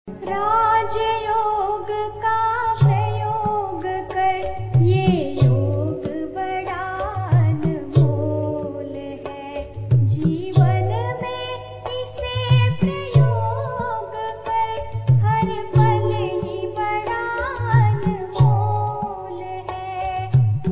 राजयोग का प्रयोग कर ये योग बड़ा अनमोल है। जीवन में इसे प्रयोग कर हर पल ही बड़ा अनमोल है।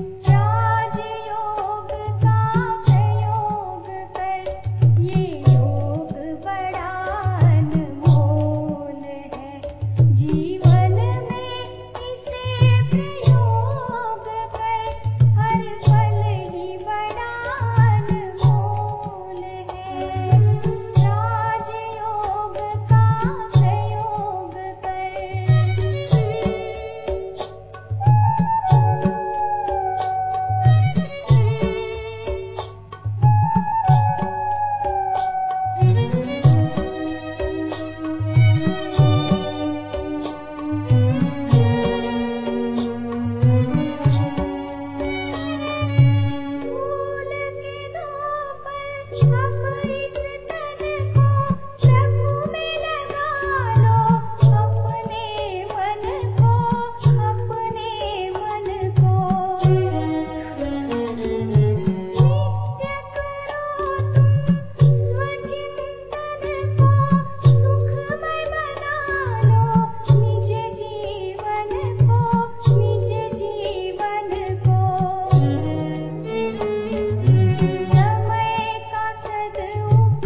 राजयोग का प्रयोग कर ये योग बड़ा अनमोल है। जीवन में इसे प्रयोग कर हर पल ही बड़ा अनमोल है। राजयोग का प्रयोग फूल के दो पल अब इस तन को प्रभु में लगा लो। अपने मन को नित्य करो तुम स्वचिंतन को। सुखमय बना लो निज जीवन को। समय का सदुपयोग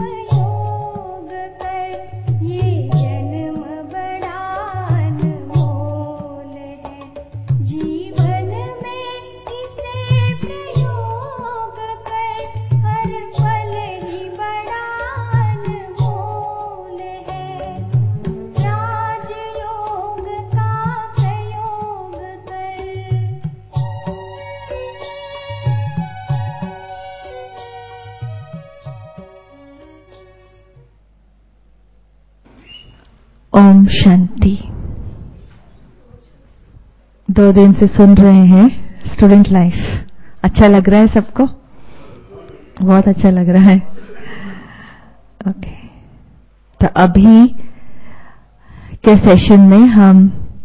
कर ये जन्म बड़ा अनमोल है। जीवन में इसे प्रयोग कर हर पल ही बड़ा अनमोल है। राजयोग का प्रयोग ओम शांति। 2 दिन से सुन रहे हैं स्टूडेंट लाइफ। अच्छा लग रहा है सबको? बहुत अच्छा लग रहा है। ओके, तो अभी के सेशन में हम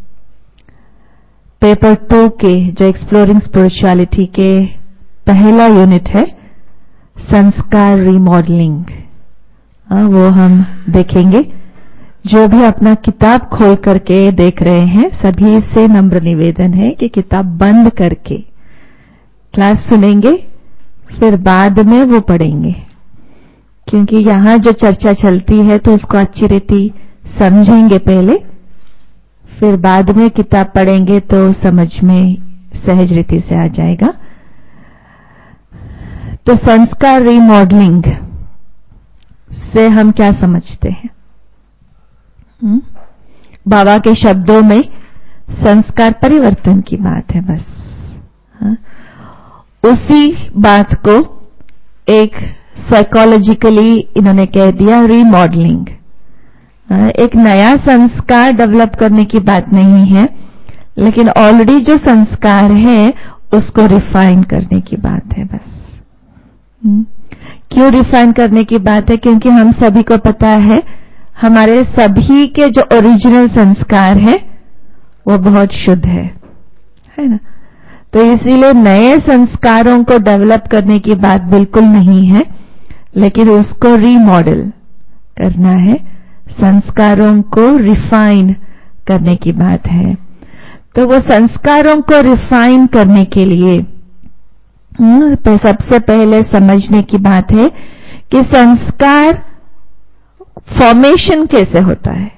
पेपर 2 के जो एक्सप्लोरिंग स्पिरिचुअलिटी के पहला यूनिट है संस्कार रिमॉडलिंग, वो हम देखेंगे। जो भी अपना किताब खोल करके देख रहे हैं सभी से नम्र निवेदन है कि किताब बंद करके क्लास सुनेंगे, फिर बाद में वो पढ़ेंगे, क्योंकि यहाँ जो चर्चा चलती है तो उसको अच्छी रीति समझेंगे पहले, फिर बाद में किताब पढ़ेंगे तो समझ में सहज रीति से आ जाएगा। तो संस्कार रिमॉडलिंग से हम क्या समझते हैं? बाबा के शब्दों में संस्कार परिवर्तन की बात है बस। उसी बात को एक साइकोलॉजिकली इन्होंने कह दिया रिमॉडलिंग। एक नया संस्कार डेवलप करने की बात नहीं है, लेकिन ऑलरेडी जो संस्कार है उसको रिफाइन करने की बात है बस। क्यों रिफाइन करने की बात है? क्योंकि हम सभी को पता है हमारे सभी के जो ओरिजिनल संस्कार है वो बहुत शुद्ध है ना। तो इसीलिए नए संस्कारों को डेवलप करने की बात बिल्कुल नहीं है, लेकिन उसको रीमॉडल करना है, संस्कारों को रिफाइन करने की बात है। तो वो संस्कारों को रिफाइन करने के लिए तो सबसे पहले समझने की बात है कि संस्कार फॉर्मेशन कैसे होता है।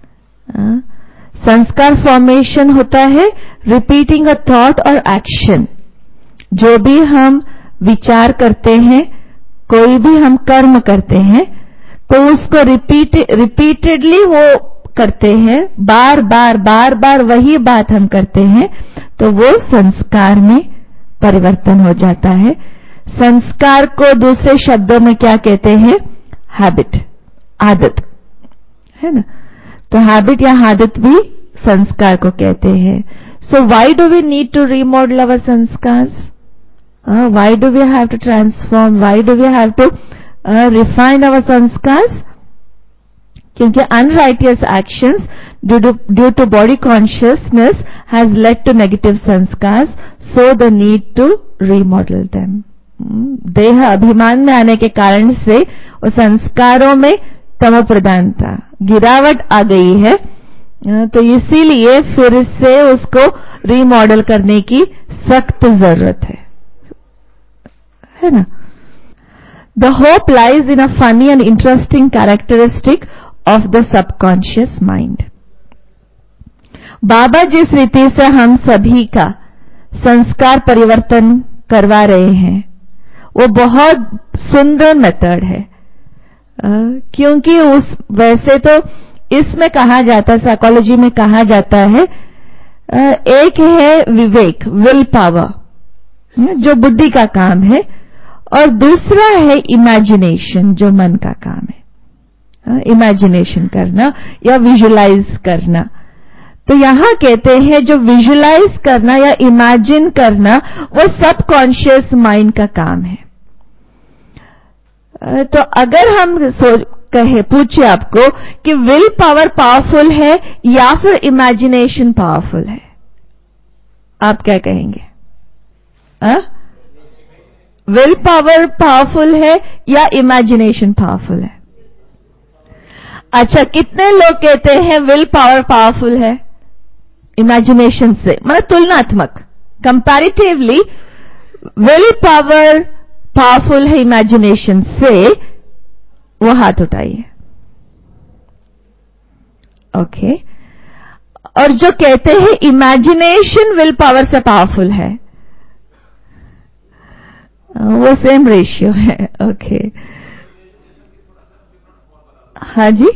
संस्कार फॉर्मेशन होता है रिपीटिंग अ थॉट और एक्शन। जो भी हम विचार करते हैं, कोई भी हम कर्म करते हैं, तो उसको रिपीटेडली वो करते हैं, बार बार वही बात हम करते हैं, तो वो संस्कार में परिवर्तन हो जाता है। संस्कार को दूसरे शब्दों में क्या कहते हैं? हैबिट, आदत, है ना। तो हैबिट या आदत भी संस्कार को कहते हैं। So why do we need to remodel our sanskar? Why do we have to transform? Why do we have to refine our sanskar? क्योंकि unrighteous actions due to body consciousness has led to negative sanskars, so the need to remodel them. देह अभिमान में आने के कारण से वो संस्कारों में तमो प्रधानता, गिरावट आ गई है, तो इसीलिए फिर से उसको रीमॉडल करने की सख्त जरूरत है ना। The hope lies in a funny and interesting characteristic of the subconscious mind. बाबा जिस रीति से हम सभी का संस्कार परिवर्तन करवा रहे हैं वो बहुत सुंदर मेथड है, क्योंकि उस वैसे तो इसमें कहा जाता है, साइकोलॉजी में कहा जाता है, एक है विवेक, विल पावर, जो बुद्धि का काम है, और दूसरा है इमेजिनेशन, जो मन का काम है, इमेजिनेशन करना या विजुलाइज करना। तो यहां कहते हैं जो विजुलाइज करना या इमेजिन करना वो सबकॉन्शियस माइंड का काम है। तो अगर हम पूछे आपको कि विल पावर पावरफुल है या फिर इमेजिनेशन पावरफुल है, आप क्या कहेंगे? विल पावर पावरफुल है या इमेजिनेशन पावरफुल है? अच्छा, कितने लोग कहते हैं विल पावर पावरफुल है इमेजिनेशन से? मतलब तुलनात्मक, कंपैरेटिवली विल पावर पावरफुल है इमेजिनेशन से, वो हाथ उठाइए। ओके। और जो कहते हैं इमेजिनेशन विल पावर से पावरफुल है, वो सेम रेशियो है। ओके, हाँ जी।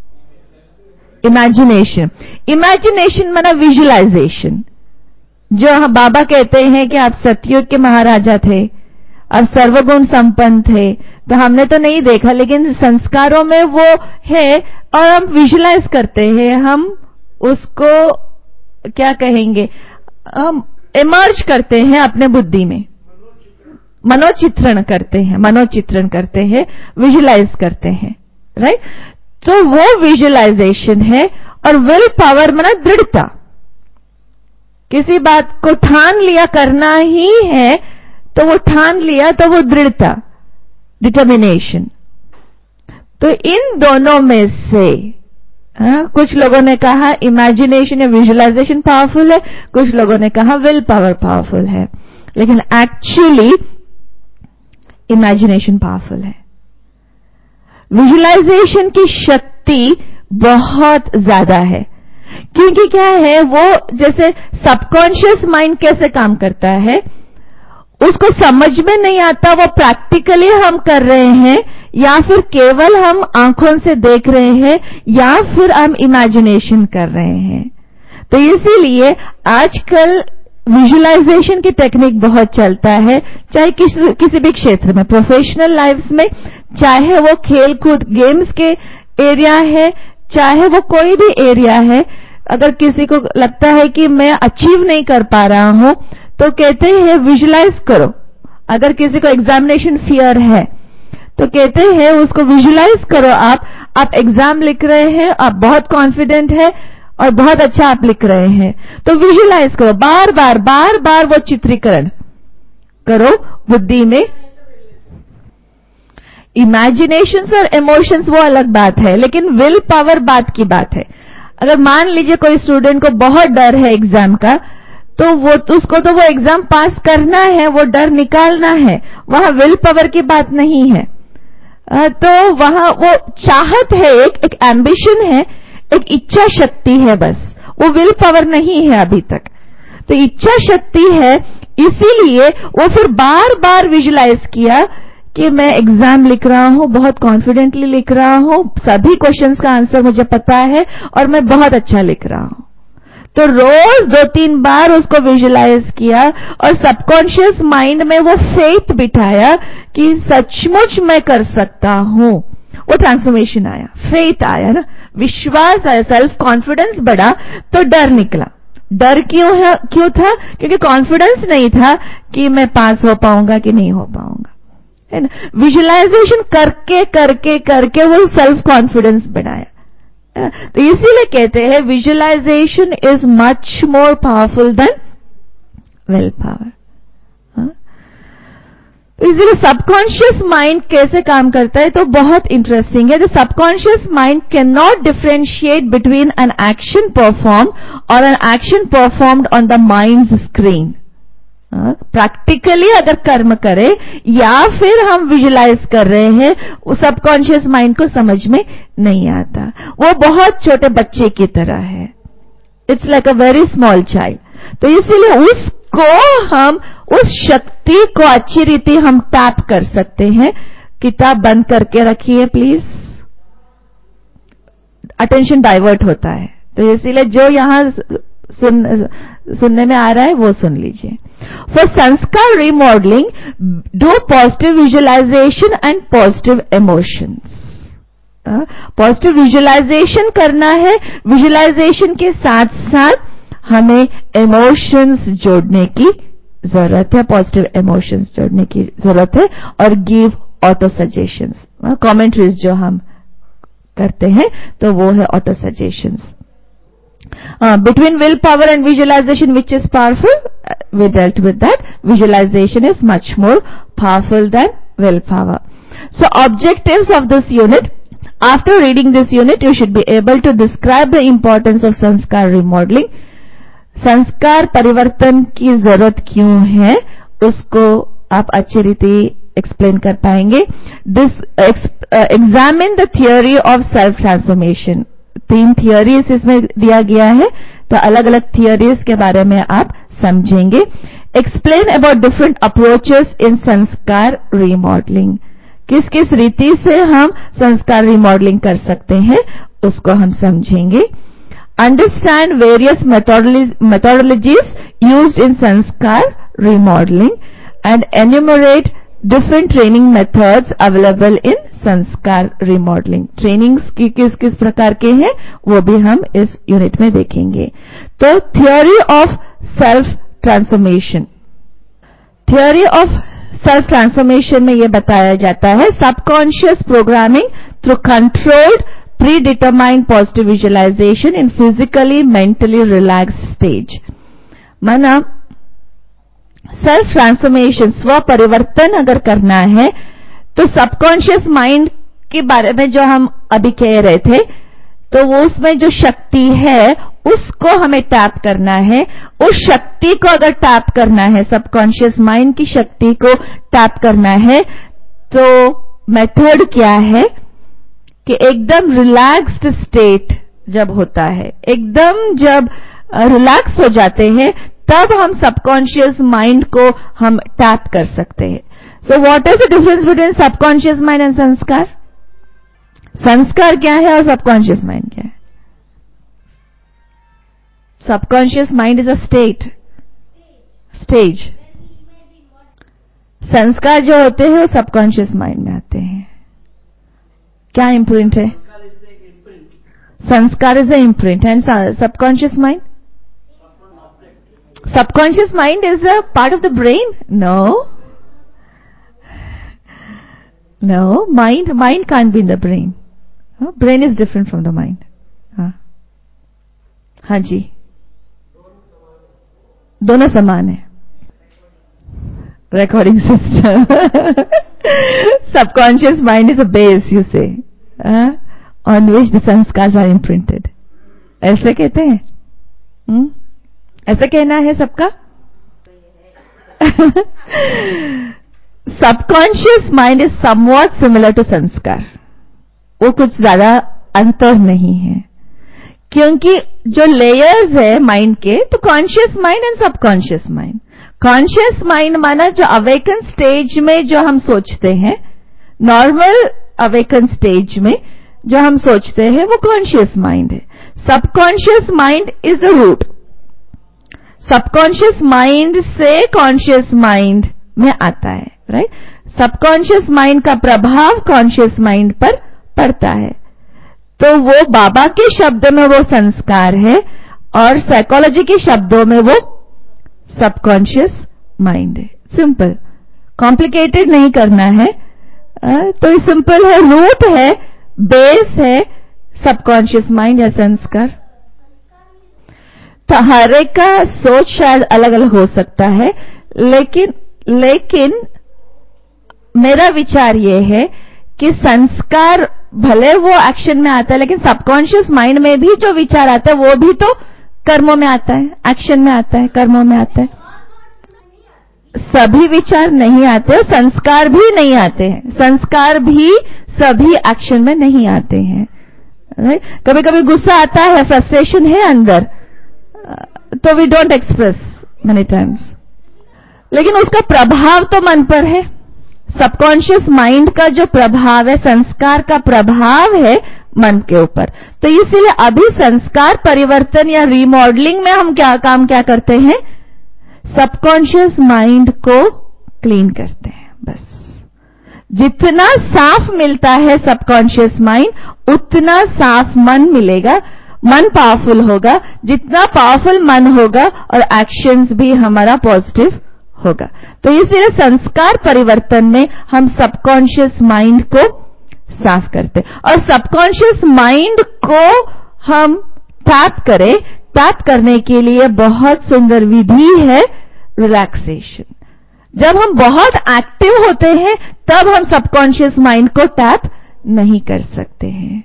इमेजिनेशन माना विजुलाइजेशन, जो बाबा कहते हैं कि आप सतयुग के महाराजा थे, आप सर्वगुण संपन्न थे, तो हमने तो नहीं देखा लेकिन संस्कारों में वो है और हम विजुलाइज करते हैं, हम उसको क्या कहेंगे, हम इमर्ज करते हैं अपने बुद्धि में, मनोचित्रण करते हैं, विजुलाइज करते हैं, राइट। तो वो विजुलाइजेशन है। और विल पावर माना दृढ़ता, किसी बात को ठान लिया करना ही है तो वो ठान लिया, तो वो दृढ़ता, डिटर्मिनेशन। तो इन दोनों में से कुछ लोगों ने कहा इमेजिनेशन या विजुलाइजेशन पावरफुल है, कुछ लोगों ने कहा विल पावर पावरफुल है, लेकिन एक्चुअली इमेजिनेशन पावरफुल है। विजुलाइजेशन की शक्ति बहुत ज्यादा है, क्योंकि क्या है, वो जैसे सबकॉन्शियस माइंड कैसे काम करता है उसको समझ में नहीं आता, वो प्रैक्टिकली हम कर रहे हैं या फिर केवल हम आंखों से देख रहे हैं या फिर हम इमेजिनेशन कर रहे हैं। तो इसीलिए आजकल विजुलाइजेशन की टेक्निक बहुत चलता है, चाहे किसी भी क्षेत्र में, प्रोफेशनल लाइफ्स में, चाहे वो खेल कूद गेम्स के एरिया है, चाहे वो कोई भी एरिया है। अगर किसी को लगता है कि मैं अचीव नहीं कर पा रहा हूं तो कहते हैं विजुलाइज करो। अगर किसी को एग्जामिनेशन फियर है तो कहते हैं उसको विजुलाइज करो, आप एग्जाम लिख रहे हैं, आप बहुत कॉन्फिडेंट है और बहुत अच्छा आप लिख रहे हैं, तो विजुलाइज करो, बार बार वो चित्रीकरण करो बुद्धि में। इमेजिनेशंस और इमोशंस वो अलग बात है, लेकिन विल पावर बात की बात है। अगर मान लीजिए कोई स्टूडेंट को बहुत डर है एग्जाम का, तो उसको तो वो एग्जाम पास करना है, वो डर निकालना है, वहां विल पावर की बात नहीं है। तो वहां वो चाहत है, एक एम्बिशन है, एक इच्छा शक्ति है, बस वो विल पावर नहीं है अभी तक। तो इच्छा शक्ति है, इसीलिए वो फिर बार बार विजुलाइज किया कि मैं एग्जाम लिख रहा हूं, बहुत कॉन्फिडेंटली लिख रहा हूं, सभी क्वेश्चंस का आंसर मुझे पता है और मैं बहुत अच्छा लिख रहा हूं। तो रोज 2-3 बार उसको विजुलाइज किया और सबकॉन्शियस माइंड में वो फेथ बिठाया कि सचमुच मैं कर सकता हूं। वो ट्रांसफॉर्मेशन आया, फेथ आया ना, विश्वास आया, सेल्फ कॉन्फिडेंस बढ़ा, तो डर निकला। डर क्यों था? क्योंकि कॉन्फिडेंस नहीं था कि मैं पास हो पाऊंगा कि नहीं हो पाऊंगा, है ना। विजुलाइजेशन करके वो सेल्फ कॉन्फिडेंस बढ़ाया। तो इसीलिए कहते हैं visualization is much more powerful than will power. इसलिए सबकॉन्शियस माइंड कैसे काम करता है तो बहुत इंटरेस्टिंग है। The subconscious mind can not differentiate between an action perform और an action performed on the mind's screen. Practically अगर कर्म करे या फिर हम विजुलाइज कर रहे हैं, वो सबकॉन्शियस माइंड को समझ में नहीं आता। वो बहुत छोटे बच्चे की तरह है, it's like a very small child. तो इसीलिए उसको हम, उस शक्ति को अच्छी रीति हम टैप कर सकते हैं। किताब बंद करके रखिए प्लीज, अटेंशन डाइवर्ट होता है। तो इसीलिए जो यहां सुनने में आ रहा है वो सुन लीजिए। For sanskar remodeling do positive visualization and positive emotions. Positive visualization करना है, विजुअलाइजेशन के साथ साथ हमें इमोशंस जोड़ने की जरूरत है, पॉजिटिव इमोशंस जोड़ने की जरूरत है। और गिव ऑटो सजेशंस, कमेंट्रीज जो हम करते हैं तो वो है auto suggestions. Between willpower and visualization, which is powerful? We dealt with that. Visualization is much more powerful than willpower. So objectives of this unit. After reading this unit, you should be able to describe the importance of sanskar remodeling. संस्कार परिवर्तन की जरूरत क्यों है उसको आप अच्छी रीति एक्सप्लेन कर पाएंगे। Examine the theory of self transformation. 3 theories इसमें दिया गया है, तो अलग अलग थियोरीज के बारे में आप समझेंगे। Explain about different approaches in sanskar remodeling. किस किस रीति से हम संस्कार रिमॉडलिंग कर सकते हैं उसको हम समझेंगे। Understand various methodologies used in sanskar remodeling and enumerate different training methods available in sanskar remodeling. Trainings की किस किस प्रकार के हैं वो भी हम इस यूनिट में देखेंगे। तो theory of self transformation. Theory of self transformation में यह बताया जाता है subconscious programming through controlled predetermined positive visualization in physically mentally relaxed stage. माना सेल्फ ट्रांसफॉर्मेशन, स्व परिवर्तन अगर करना है तो सबकॉन्शियस माइंड के बारे में जो हम अभी कह रहे थे, तो वो उसमें जो शक्ति है उसको हमें टैप करना है। उस शक्ति को अगर टैप करना है, सबकॉन्शियस माइंड की शक्ति को टैप करना है, तो मेथड क्या है कि एकदम रिलैक्स्ड स्टेट जब होता है, एकदम जब रिलैक्स हो जाते हैं, तब हम सबकॉन्शियस माइंड को हम टैप कर सकते हैं। So what is the difference between subconscious mind and sanskar? संस्कार क्या है और सबकॉन्शियस माइंड क्या है? Subconscious mind is a stage. संस्कार जो होते हैं वो सबकॉन्शियस माइंड में आते हैं। क्या इम्प्रिंट है? Sanskar is a imprint and subconscious mind? Subconscious mind is a part of the brain? No. Mind can't be in the brain. Brain is different from the mind. हाँ जी, दोनों समान है। Recording system. Subconscious mind is a base, you say, on which the sanskars are imprinted. ऐसे कहते हैं? ऐसा कहना है सबका? Subconscious mind is somewhat similar to sanskar. वो कुछ ज्यादा अंतर नहीं है, क्योंकि जो लेयर्स है माइंड के, तो conscious mind and subconscious mind. Conscious mind माना जो अवेकन स्टेज में जो हम सोचते हैं, नॉर्मल अवेकन स्टेज में जो हम सोचते हैं वो कॉन्शियस माइंड है। Subconscious mind is the root. Subconscious mind से कॉन्शियस माइंड में आता है, राइट? सबकॉन्शियस माइंड का प्रभाव कॉन्शियस माइंड पर पड़ता है। तो वो बाबा के शब्द में वो संस्कार है और साइकोलॉजी के शब्दों में वो सबकॉन्शियस माइंड है। सिंपल, कॉम्प्लिकेटेड नहीं करना है। तो सिंपल है, रूट है, बेस है, सबकॉन्शियस माइंड या संस्कार? तो हर एक का सोच शायद अलग अलग हो सकता है, लेकिन मेरा विचार यह है कि संस्कार भले वो एक्शन में आता है, लेकिन सबकॉन्शियस माइंड में भी जो विचार आता है वो भी तो कर्मों में आता है, एक्शन में आता है, कर्मों में आता है। सभी विचार नहीं आते और संस्कार भी नहीं आते हैं, संस्कार भी सभी एक्शन में नहीं आते हैं। कभी कभी गुस्सा आता है, फ्रस्ट्रेशन है अंदर, तो we don't express many times, लेकिन उसका प्रभाव तो मन पर है। सबकॉन्शियस माइंड का जो प्रभाव है, संस्कार का प्रभाव है मन के ऊपर। तो इसीलिए अभी संस्कार परिवर्तन या रीमॉडलिंग में हम क्या करते हैं? सबकॉन्शियस माइंड को क्लीन करते हैं। बस जितना साफ मिलता है सबकॉन्शियस माइंड, उतना साफ मन मिलेगा, मन पावरफुल होगा। जितना पावरफुल मन होगा और एक्शंस भी हमारा पॉजिटिव होगा। तो इसलिए संस्कार परिवर्तन में हम सबकॉन्शियस माइंड को साफ करते, और सबकॉन्शियस माइंड को हम टैप करने के लिए बहुत सुंदर विधि है रिलैक्सेशन। जब हम बहुत एक्टिव होते हैं तब हम सबकॉन्शियस माइंड को टैप नहीं कर सकते हैं।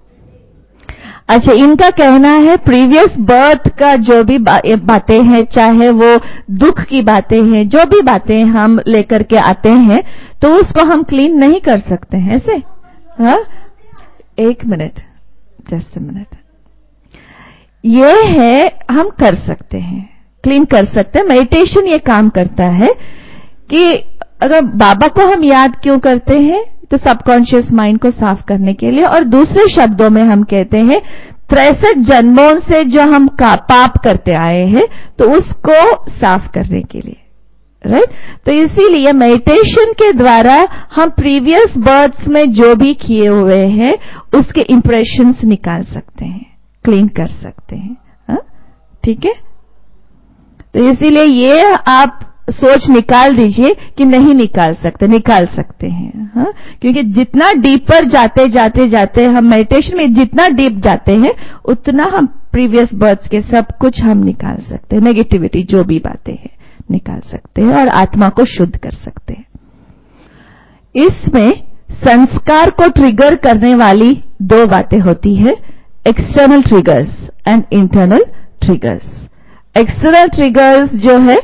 अच्छा, इनका कहना है प्रीवियस बर्थ का जो भी बातें हैं, चाहे वो दुख की बातें हैं, जो भी बातें हम लेकर के आते हैं, तो उसको हम क्लीन नहीं कर सकते हैं ऐसे। हाँ, एक मिनट, जस्ट अ मिनट। ये है, हम कर सकते हैं, क्लीन कर सकते हैं। मेडिटेशन ये काम करता है कि अगर बाबा को हम याद क्यों करते हैं, तो सबकॉन्शियस माइंड को साफ करने के लिए, और दूसरे शब्दों में हम कहते हैं 63 जन्मों से जो हम पाप करते आए हैं, तो उसको साफ करने के लिए, राइट। तो इसीलिए मेडिटेशन के द्वारा हम प्रीवियस बर्थ्स में जो भी किए हुए हैं उसके इंप्रेशंस निकाल सकते हैं, क्लीन कर सकते हैं। ठीक है, तो इसीलिए ये आप सोच निकाल दीजिए कि नहीं निकाल सकते हैं। हाँ, क्योंकि जितना डीपर जाते हम मेडिटेशन में जितना डीप जाते हैं, उतना हम प्रीवियस बर्थ्स के सब कुछ हम निकाल सकते हैं। नेगेटिविटी जो भी बातें हैं निकाल सकते हैं और आत्मा को शुद्ध कर सकते हैं। इसमें संस्कार को ट्रिगर करने वाली दो बातें होती है, external triggers and internal triggers. External triggers जो है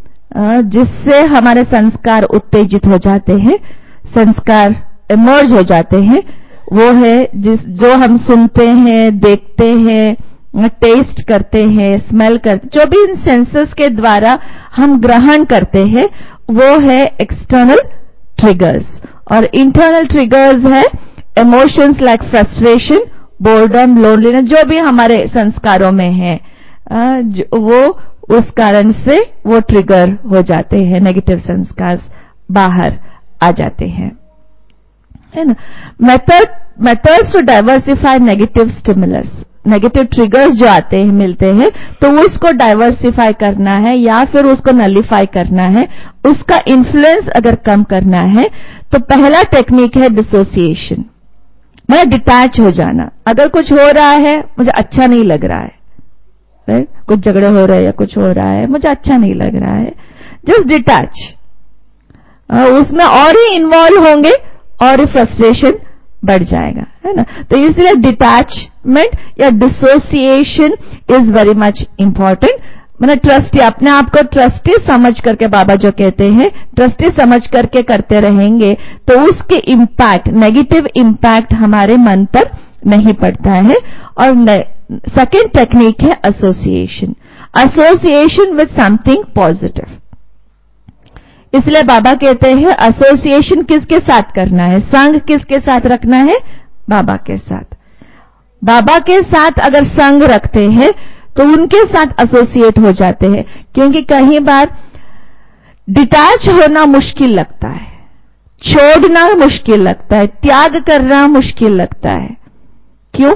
जिससे हमारे संस्कार उत्तेजित हो जाते हैं, संस्कार इमर्ज हो जाते हैं, वो है जो हम सुनते हैं, देखते हैं, टेस्ट करते हैं, स्मेल करते, जो भी इन सेंसेस के द्वारा हम ग्रहण करते हैं, वो है एक्सटर्नल ट्रिगर्स। और इंटरनल ट्रिगर्स है emotions like frustration, boredom, loneliness, जो भी हमारे संस्कारों में है, वो उस कारण से वो ट्रिगर हो जाते हैं, नेगेटिव संस्कार बाहर आ जाते हैं, है ना। Methods to diversify negative stimulus, negative triggers जो आते हैं, मिलते हैं, तो उसको डाइवर्सिफाई करना है या फिर उसको नलिफाई करना है, उसका इन्फ्लुएंस अगर कम करना है, तो पहला टेक्निक है डिसोसिएशन, मतलब डिटैच हो जाना। अगर कुछ हो रहा है, मुझे अच्छा नहीं लग रहा है, कुछ झगड़े हो रहे हैं या कुछ हो रहा है, मुझे अच्छा नहीं लग रहा है, जस्ट डिटैच। उसमें और ही इन्वॉल्व होंगे और फ्रस्ट्रेशन बढ़ जाएगा, है ना। तो इसलिए डिटैचमेंट या dissociation is very much important. मतलब ट्रस्टी, अपने आप को ट्रस्टी समझ करके, बाबा जो कहते हैं ट्रस्टी समझ करके करते रहेंगे, तो उसके इम्पैक्ट, नेगेटिव इम्पैक्ट हमारे मन पर नहीं पड़ता है। और सेकेंड टेक्निक है association, association with something positive. इसलिए बाबा कहते हैं एसोसिएशन किसके साथ करना है, संग किसके साथ रखना है, बाबा के साथ। बाबा के साथ अगर संग रखते हैं तो उनके साथ एसोसिएट हो जाते हैं, क्योंकि कई बार डिटैच होना मुश्किल लगता है, छोड़ना मुश्किल लगता है, त्याग करना मुश्किल लगता है। क्यों?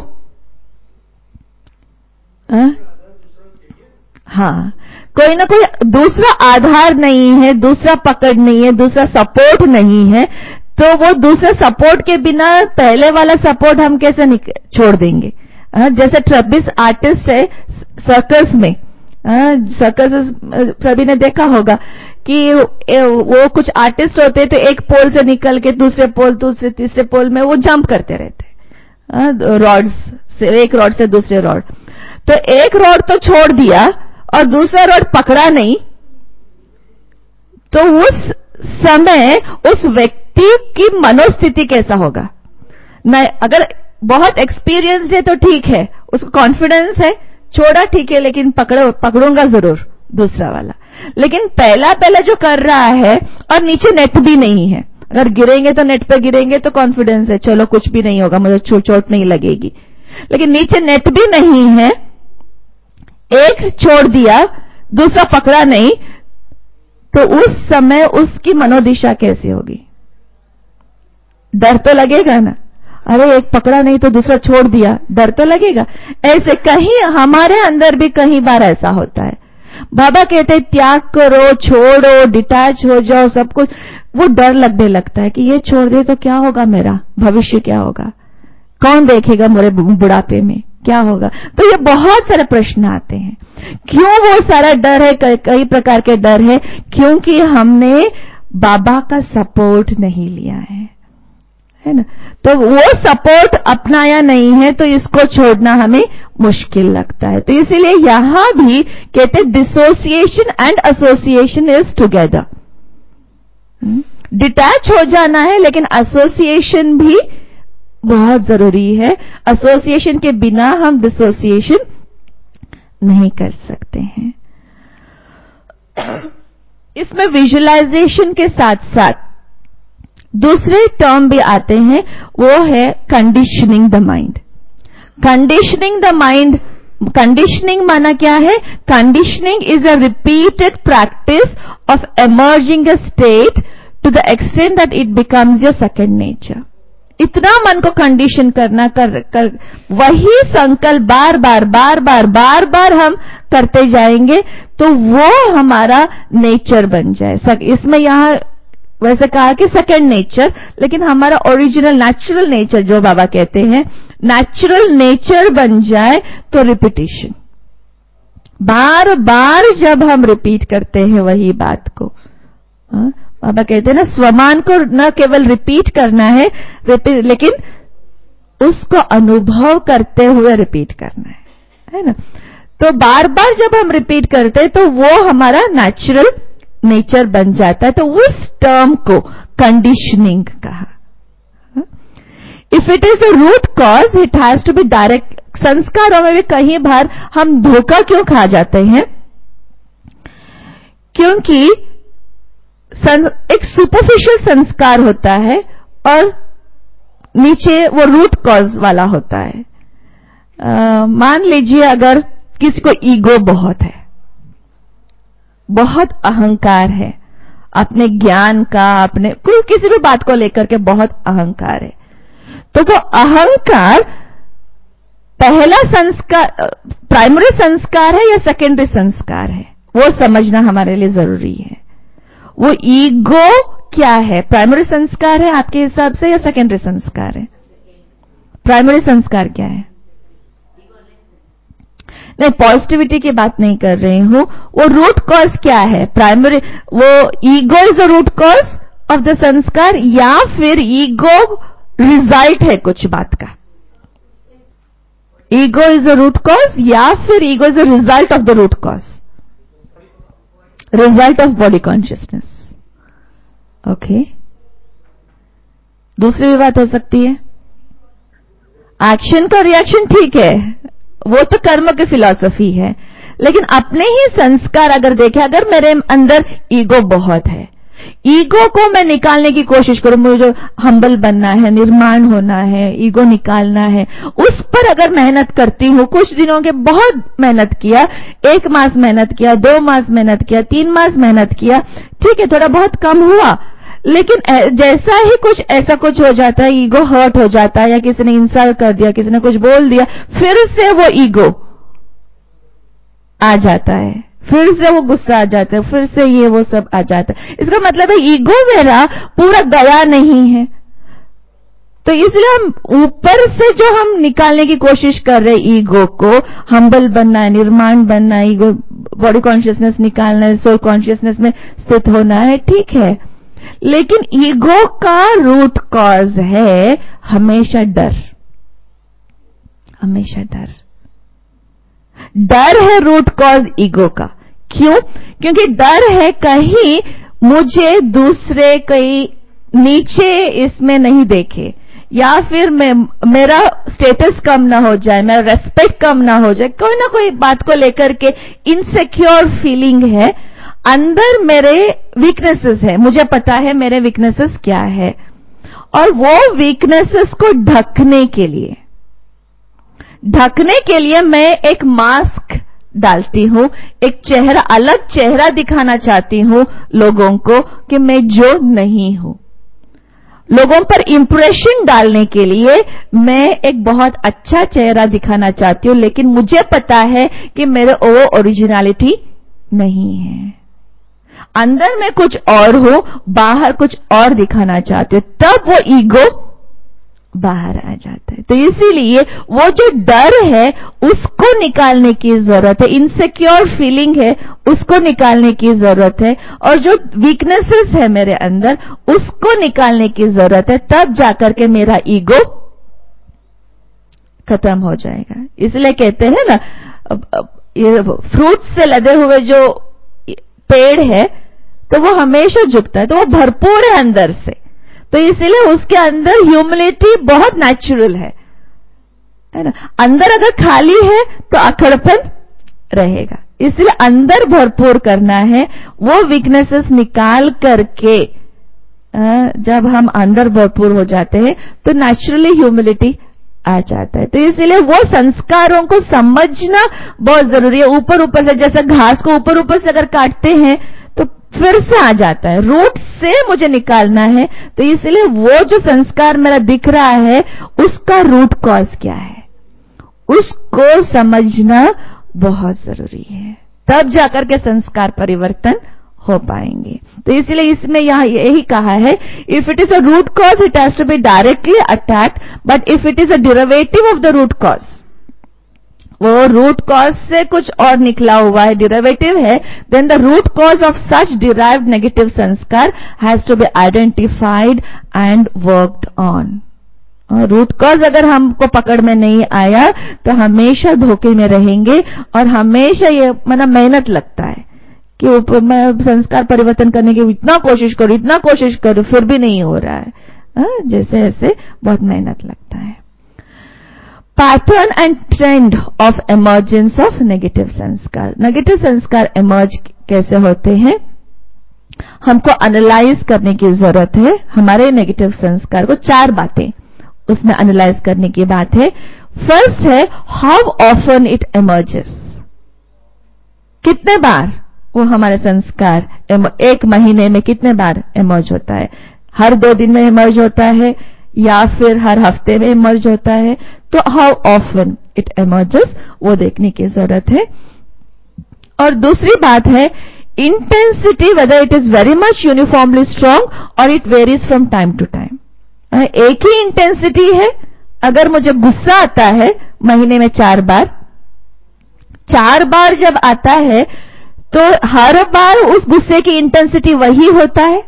हाँ, कोई ना कोई दूसरा आधार नहीं है, दूसरा पकड़ नहीं है, दूसरा सपोर्ट नहीं है, तो वो दूसरे सपोर्ट के बिना पहले वाला सपोर्ट हम कैसे छोड़ देंगे? जैसे ट्रेपीज आर्टिस्ट है सर्कस में, सर्कस सभी ने देखा होगा कि वो कुछ आर्टिस्ट होते हैं तो एक पोल से निकल के दूसरे पोल, दूसरे तीसरे पोल में वो जंप करते रहते हैं रॉड्स से, एक रॉड से दूसरे रॉड। तो एक रॉड तो छोड़ दिया और दूसरा रॉड पकड़ा नहीं, तो उस समय उस व्यक्ति की मनोस्थिति कैसा होगा? नहीं, अगर बहुत एक्सपीरियंस है तो ठीक है, उसको कॉन्फिडेंस है, छोड़ा ठीक है, लेकिन पकड़ूंगा जरूर दूसरा वाला। लेकिन पहला जो कर रहा है और नीचे नेट भी नहीं है, अगर गिरेंगे तो नेट पे गिरेंगे तो कॉन्फिडेंस है, चलो कुछ भी नहीं होगा, मुझे चोट नहीं लगेगी। लेकिन नीचे नेट भी नहीं है, एक छोड़ दिया, दूसरा पकड़ा नहीं, तो उस समय उसकी मनोदिशा कैसी होगी? डर तो लगेगा ना, अरे एक पकड़ा नहीं तो दूसरा छोड़ दिया, डर तो लगेगा। ऐसे कहीं हमारे अंदर भी कई बार ऐसा होता है। बाबा कहते हैं त्याग करो, छोड़ो, डिटैच हो जाओ, सब कुछ। वो डर लगने लगता है कि ये छोड़ दे तो क्या होगा, मेरा भविष्य क्या होगा, कौन देखेगा मेरे बुढ़ापे में, क्या होगा? तो ये बहुत सारे प्रश्न आते हैं। क्यों वो सारा डर है? कई प्रकार के डर है, क्योंकि हमने बाबा का सपोर्ट नहीं लिया है ना? तो वो सपोर्ट अपनाया नहीं है, तो इसको छोड़ना हमें मुश्किल लगता है। तो इसीलिए यहां भी कहते dissociation and association is together. Detach हो जाना है, लेकिन एसोसिएशन भी बहुत जरूरी है। एसोसिएशन के बिना हम डिसोसिएशन नहीं कर सकते हैं। इसमें विजुअलाइजेशन के साथ साथ दूसरे टर्म भी आते हैं, वो है conditioning the mind. Conditioning the mind, conditioning माना क्या है? Conditioning is a repeated practice of emerging a state to the extent that it becomes your second nature. इतना मन को कंडीशन करना, कर वही संकल्प बार बार हम करते जाएंगे तो वो हमारा नेचर बन जाए। इसमें यहां वैसे कहा कि सेकेंड नेचर, लेकिन हमारा ओरिजिनल नेचुरल नेचर जो बाबा कहते हैं, नेचुरल नेचर बन जाए तो रिपीटिशन, बार बार जब हम रिपीट करते हैं वही बात को, बाबा कहते हैं ना, स्वमान को न केवल रिपीट करना है, लेकिन उसको अनुभव करते हुए रिपीट करना है ना? तो बार बार जब हम रिपीट करते हैं तो वो हमारा नेचुरल नेचर बन जाता है। तो उस टर्म को कंडीशनिंग कहा। If it is a root cause it has to be direct. संस्कारों में भी कई बार हम धोखा क्यों खा जाते हैं? क्योंकि एक सुपरफिशियल संस्कार होता है और नीचे वो रूट कॉज वाला होता है। मान लीजिए अगर किसी को ईगो बहुत है, बहुत अहंकार है, अपने ज्ञान का, अपने कोई किसी भी बात को लेकर के बहुत अहंकार है, तो वो अहंकार पहला संस्कार, प्राइमरी संस्कार है या सेकेंडरी संस्कार है, वो समझना हमारे लिए जरूरी है। वो ईगो क्या है? प्राइमरी संस्कार है आपके हिसाब से या सेकेंडरी संस्कार है? प्राइमरी संस्कार क्या है? नहीं, पॉजिटिविटी की बात नहीं कर रही हूं। वो रूट कॉज क्या है? प्राइमरी, वो ego is a root cause of the sanskar या फिर ईगो रिजल्ट है कुछ बात का? Ego is a root cause या फिर ego is a result of the root cause? Result of body consciousness. Okay, दूसरी भी बात हो सकती है। एक्शन का रिएक्शन ठीक है, वो तो कर्म की फिलॉसफी है, लेकिन अपने ही संस्कार अगर देखें, अगर मेरे अंदर ईगो बहुत है, ईगो को मैं निकालने की कोशिश करूं, मुझे हम्बल बनना है, निर्माण होना है, ईगो निकालना है, उस पर अगर मेहनत करती हूं, कुछ दिनों के बहुत मेहनत किया, 1 मास मेहनत किया, 2 मास मेहनत किया, 3 मास मेहनत किया, ठीक है, थोड़ा बहुत कम हुआ, लेकिन जैसा ही कुछ ऐसा कुछ हो जाता है, ईगो हर्ट हो जाता है, या किसी ने इंसल्ट कर दिया, किसी ने कुछ बोल दिया, फिर से वो ईगो आ जाता है, फिर से वो गुस्सा आ जाता है, फिर से ये वो सब आ जाता है। इसका मतलब है ईगो मेरा पूरा गया नहीं है। तो इसलिए हम ऊपर से जो हम निकालने की कोशिश कर रहे हैं ईगो को, हम्बल बनना है, निर्माण बनना है, ईगो बॉडी कॉन्शियसनेस निकालना है, सोल कॉन्शियसनेस में स्थित होना है, ठीक है। लेकिन ईगो का रूट कॉज है हमेशा डर, हमेशा डर। डर है रूट कॉज ईगो का। क्यों? क्योंकि डर है कहीं मुझे दूसरे कहीं नीचे इसमें नहीं देखे, या फिर मेरा स्टेटस कम ना हो जाए, मेरा रेस्पेक्ट कम ना हो जाए, कोई ना कोई बात को लेकर के इनसिक्योर फीलिंग है। अंदर मेरे वीकनेसेस है, मुझे पता है मेरे वीकनेसेस क्या है, और वो वीकनेसेस को ढकने के लिए मैं एक मास्क डालती हूं, एक चेहरा, अलग चेहरा दिखाना चाहती हूं लोगों को कि मैं जो नहीं हूं। लोगों पर इंप्रेशन डालने के लिए मैं एक बहुत अच्छा चेहरा दिखाना चाहती हूं, लेकिन मुझे पता है कि मेरे वो ओरिजिनलिटी नहीं है। अंदर में कुछ और हो, बाहर कुछ और दिखाना चाहते हो, तब वो ईगो बाहर आ जाता है। तो इसीलिए वो जो डर है उसको निकालने की जरूरत है, इनसिक्योर फीलिंग है उसको निकालने की जरूरत है, और जो वीकनेसेस है मेरे अंदर उसको निकालने की जरूरत है, तब जाकर के मेरा ईगो खत्म हो जाएगा। इसलिए कहते हैं ना, ये फ्रूट से लदे हुए जो पेड़ है तो वो हमेशा झुकता है, तो वो भरपूर है अंदर से, तो इसीलिए उसके अंदर ह्यूमिलिटी बहुत नेचुरल है ना। अंदर अगर खाली है तो अकड़पन रहेगा, इसलिए अंदर भरपूर करना है। वो वीकनेसेस निकाल करके जब हम अंदर भरपूर हो जाते हैं तो नेचुरली ह्यूमिलिटी आ जाता है। तो इसीलिए वो संस्कारों को समझना बहुत जरूरी है। ऊपर ऊपर से, जैसे घास को ऊपर ऊपर से अगर काटते हैं तो फिर से आ जाता है, रूट से मुझे निकालना है। तो इसलिए वो जो संस्कार मेरा दिख रहा है उसका रूट कॉज क्या है, उसको समझना बहुत जरूरी है, तब जाकर के संस्कार परिवर्तन हो पाएंगे। तो इसलिए इसमें यहां यही कहा है, if it is a root cause it has to be directly attacked, but if it is a derivative of the root cause, वो रूट कॉज से कुछ और निकला हुआ है, डेरिवेटिव है, then the root cause of such derived negative sanskar has to be identified and worked on. Root cause अगर हमको पकड़ में नहीं आया तो हमेशा धोखे में रहेंगे, और हमेशा ये मतलब मेहनत लगता है कि मैं संस्कार परिवर्तन करने की इतना कोशिश करूं फिर भी नहीं हो रहा है, जैसे ऐसे बहुत मेहनत लगता है। Pattern and trend of emergence of negative sanskar. Negative संस्कार इमर्ज कैसे होते हैं, हमको एनालाइज करने की जरूरत है। हमारे नेगेटिव संस्कार को 4 बातें उसमें एनालाइज करने की बात है। फर्स्ट है हाउ ऑफन इट इमर्जेस, कितने बार वो हमारे संस्कार एक महीने में कितने बार इमर्ज होता है, हर 2 दिन में इमर्ज होता है या फिर हर हफ्ते में इमर्ज होता है। तो हाउ ऑफन इट इमर्जेस वो देखने की जरूरत है। और दूसरी बात है intensity, whether it is very much uniformly strong और it varies from time to time. एक ही इंटेंसिटी है, अगर मुझे गुस्सा आता है महीने में 4 बार जब आता है तो हर बार उस गुस्से की इंटेंसिटी वही होता है,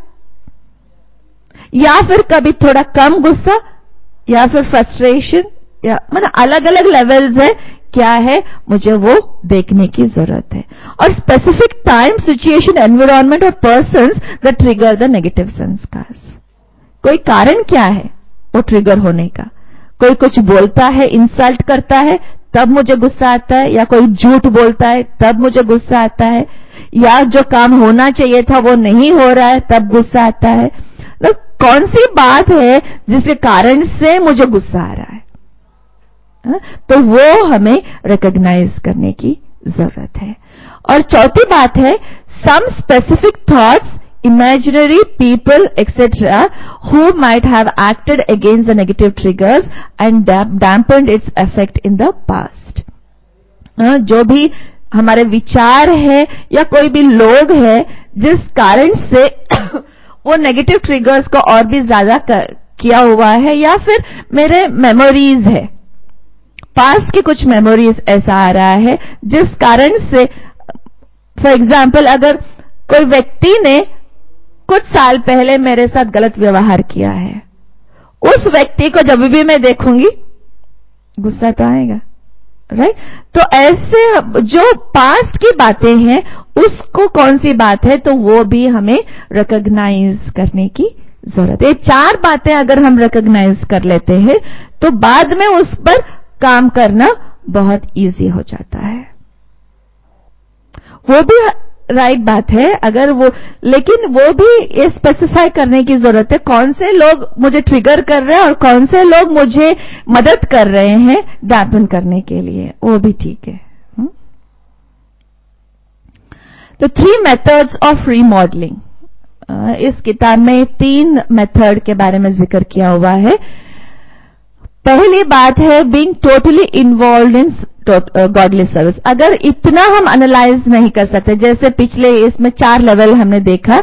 या फिर कभी थोड़ा कम गुस्सा, या फिर फ्रस्ट्रेशन, या मतलब अलग अलग लेवल्स है, क्या है मुझे वो देखने की जरूरत है। और स्पेसिफिक टाइम, सिचुएशन, एनवायरमेंट और persons that trigger the negative sanskar. कोई कारण क्या है वो ट्रिगर होने का, कोई कुछ बोलता है, इंसल्ट करता है तब मुझे गुस्सा आता है, या कोई झूठ बोलता है तब मुझे गुस्सा आता है, या जो काम होना चाहिए था वो नहीं हो रहा है तब गुस्सा आता है। तो कौन सी बात है जिसके कारण से मुझे गुस्सा आ रहा है, तो वो हमें रिकॉग्नाइज करने की जरूरत है। और चौथी बात है some specific thoughts, imaginary people etc. who might have acted against the negative triggers and dampened its effect in the past. जो भी हमारे विचार है या कोई भी लोग है जिस कारण से वो नेगेटिव ट्रिगर्स को और भी ज्यादा किया हुआ है, या फिर मेरे मेमोरीज है, पास्ट की कुछ मेमोरीज ऐसा आ रहा है जिस कारण से, फॉर एग्जाम्पल, अगर कोई व्यक्ति ने कुछ साल पहले मेरे साथ गलत व्यवहार किया है, उस व्यक्ति को जब भी मैं देखूंगी गुस्सा तो आएगा, राइट? तो ऐसे जो पास्ट की बातें हैं उसको कौन सी बात है, तो वो भी हमें रिकॉग्नाइज करने की जरूरत है। 4 बातें अगर हम रिकॉग्नाइज कर लेते हैं तो बाद में उस पर काम करना बहुत इजी हो जाता है। वो भी राइट बात है, अगर वो, लेकिन वो भी ये स्पेसिफाई करने की जरूरत है कौन से लोग मुझे ट्रिगर कर रहे हैं और कौन से लोग मुझे मदद कर रहे हैं डैम्पन करने के लिए, वो भी ठीक है। तो 3 मेथड्स ऑफ रीमॉडलिंग, इस किताब में 3 मेथड के बारे में जिक्र किया हुआ है। पहली बात है being totally involve in godly service. अगर इतना हम एनालाइज नहीं कर सकते, जैसे पिछले इसमें 4 लेवल हमने देखा,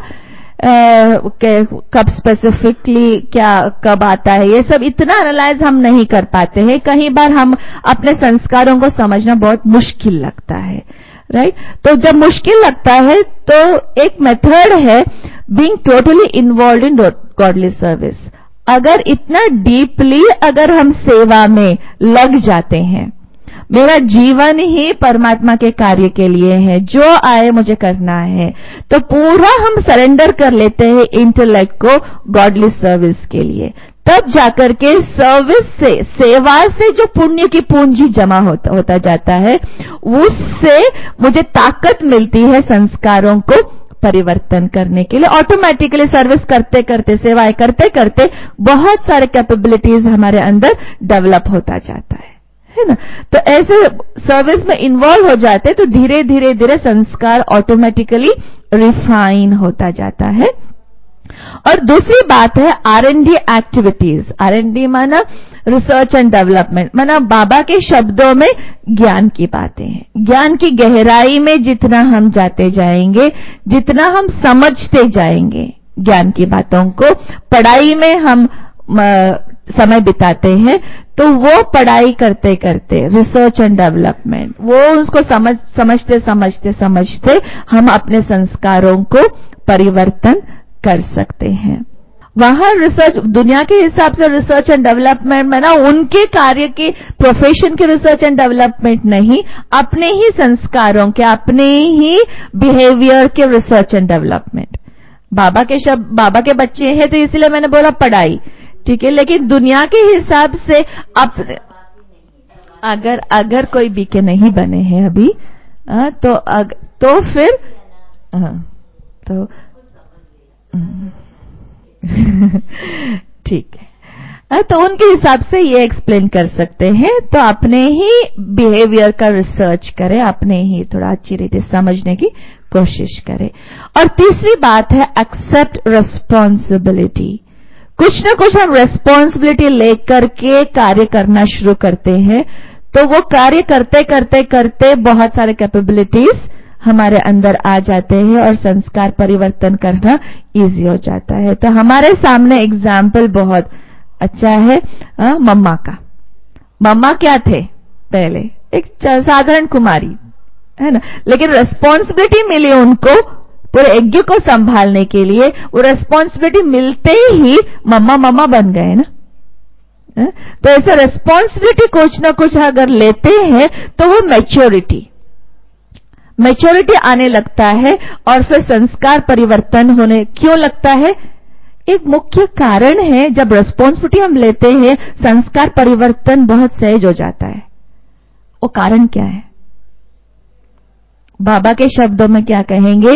कब स्पेसिफिकली क्या कब आता है, ये सब इतना एनालाइज हम नहीं कर पाते हैं। कई बार हम अपने संस्कारों को समझना बहुत मुश्किल लगता है, राइट? तो जब मुश्किल लगता है तो एक मेथड है being totally involve in godly service. अगर इतना डीपली अगर हम सेवा में लग जाते हैं, मेरा जीवन ही परमात्मा के कार्य के लिए है, जो आए मुझे करना है, तो पूरा हम सरेंडर कर लेते हैं इंटेलेक्ट को गॉडली सर्विस के लिए, तब जाकर के सर्विस से, सेवा से जो पुण्य की पूंजी जमा होता जाता है, उससे मुझे ताकत मिलती है संस्कारों को परिवर्तन करने के लिए। ऑटोमेटिकली सर्विस करते करते, सेवाएं करते करते बहुत सारे कैपेबिलिटीज हमारे अंदर डेवलप होता जाता है ना? तो ऐसे सर्विस में इन्वॉल्व हो जाते तो धीरे धीरे धीरे संस्कार ऑटोमेटिकली रिफाइन होता जाता है। और दूसरी बात है R&D एक्टिविटीज। R&D माना रिसर्च एंड डेवलपमेंट, माना बाबा के शब्दों में ज्ञान की बातें हैं। ज्ञान की गहराई में जितना हम जाते जाएंगे, जितना हम समझते जाएंगे ज्ञान की बातों को, पढ़ाई में हम समय बिताते हैं, तो वो पढ़ाई करते करते रिसर्च एंड डेवलपमेंट, वो उसको समझते हम अपने संस्कारों को परिवर्तन कर सकते हैं। वहां रिसर्च, दुनिया के हिसाब से रिसर्च एंड डेवलपमेंट में ना उनके कार्य के, प्रोफेशन के रिसर्च एंड डेवलपमेंट नहीं, अपने ही संस्कारों के, अपने ही बिहेवियर के रिसर्च एंड डेवलपमेंट। बाबा के शब्द, बाबा के बच्चे हैं तो इसलिए मैंने बोला पढ़ाई, ठीक है, लेकिन दुनिया के हिसाब से अगर कोई बीके नहीं बने हैं अभी, तो फिर तो ठीक है, तो उनके हिसाब से ये एक्सप्लेन कर सकते हैं। तो अपने ही बिहेवियर का रिसर्च करें, अपने ही थोड़ा अच्छी रीति समझने की कोशिश करें। और तीसरी बात है एक्सेप्ट रिस्पॉन्सिबिलिटी। कुछ ना कुछ हम रिस्पॉन्सिबिलिटी लेकर के कार्य करना शुरू करते हैं, तो वो कार्य करते करते करते बहुत सारे कैपेबिलिटीज हमारे अंदर आ जाते हैं और संस्कार परिवर्तन करना इजी हो जाता है। तो हमारे सामने एग्जाम्पल बहुत अच्छा है मम्मा का। मम्मा क्या थे पहले? एक साधारण कुमारी, है ना, लेकिन रिस्पॉन्सिबिलिटी मिली उनको पूरे यज्ञ को संभालने के लिए। वो रिस्पॉन्सिबिलिटी मिलते ही मम्मा बन गए ना। तो ऐसा रिस्पॉन्सिबिलिटी कुछ ना कुछ अगर लेते हैं तो वो मैच्योरिटी आने लगता है और फिर संस्कार परिवर्तन होने क्यों लगता है? एक मुख्य कारण है, जब रिस्पॉन्सिबिलिटी हम लेते हैं संस्कार परिवर्तन बहुत सहज हो जाता है। वो कारण क्या है? बाबा के शब्दों में क्या कहेंगे?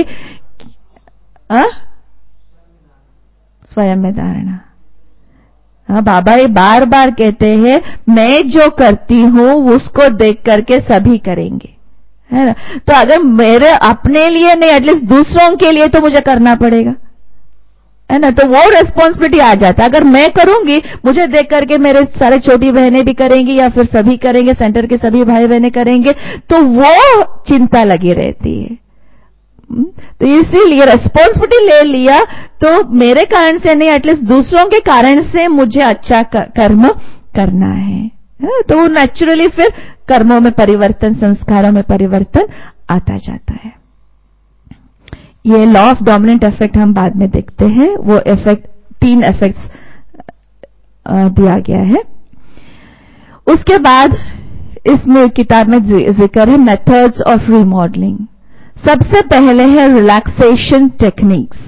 स्वयं में धारणा। बाबा ये बार बार कहते हैं, मैं जो करती हूं उसको देख करके सभी करेंगे, है ना। तो अगर मेरे अपने लिए नहीं, एटलीस्ट दूसरों के लिए तो मुझे करना पड़ेगा, है ना, तो वो रेस्पॉन्सिबिलिटी आ जाता है। अगर मैं करूंगी, मुझे देख करके मेरे सारे छोटी बहनें भी करेंगी या फिर सभी करेंगे, सेंटर के सभी भाई बहनें करेंगे, तो वो चिंता लगी रहती है। तो इसीलिए रेस्पॉन्सिबिलिटी ले लिया तो मेरे कारण से नहीं, एटलीस्ट दूसरों के कारण से मुझे अच्छा कर्म करना है। तो वो नेचुरली फिर कर्मों में परिवर्तन, संस्कारों में परिवर्तन आता जाता है। ये लॉ ऑफ डोमिनेंट इफेक्ट हम बाद में देखते हैं। वो इफेक्ट 3 इफेक्ट्स दिया गया है। उसके बाद इसमें किताब में जिक्र है मेथड्स ऑफ रिमॉडलिंग। सबसे पहले है रिलैक्सेशन टेक्निक्स,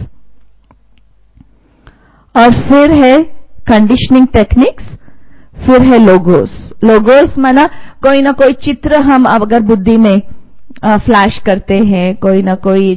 और फिर है कंडीशनिंग टेक्निक्स, फिर है लोगोस। लोगोस माना कोई ना कोई चित्र हम अगर बुद्धि में फ्लैश करते हैं, कोई ना कोई,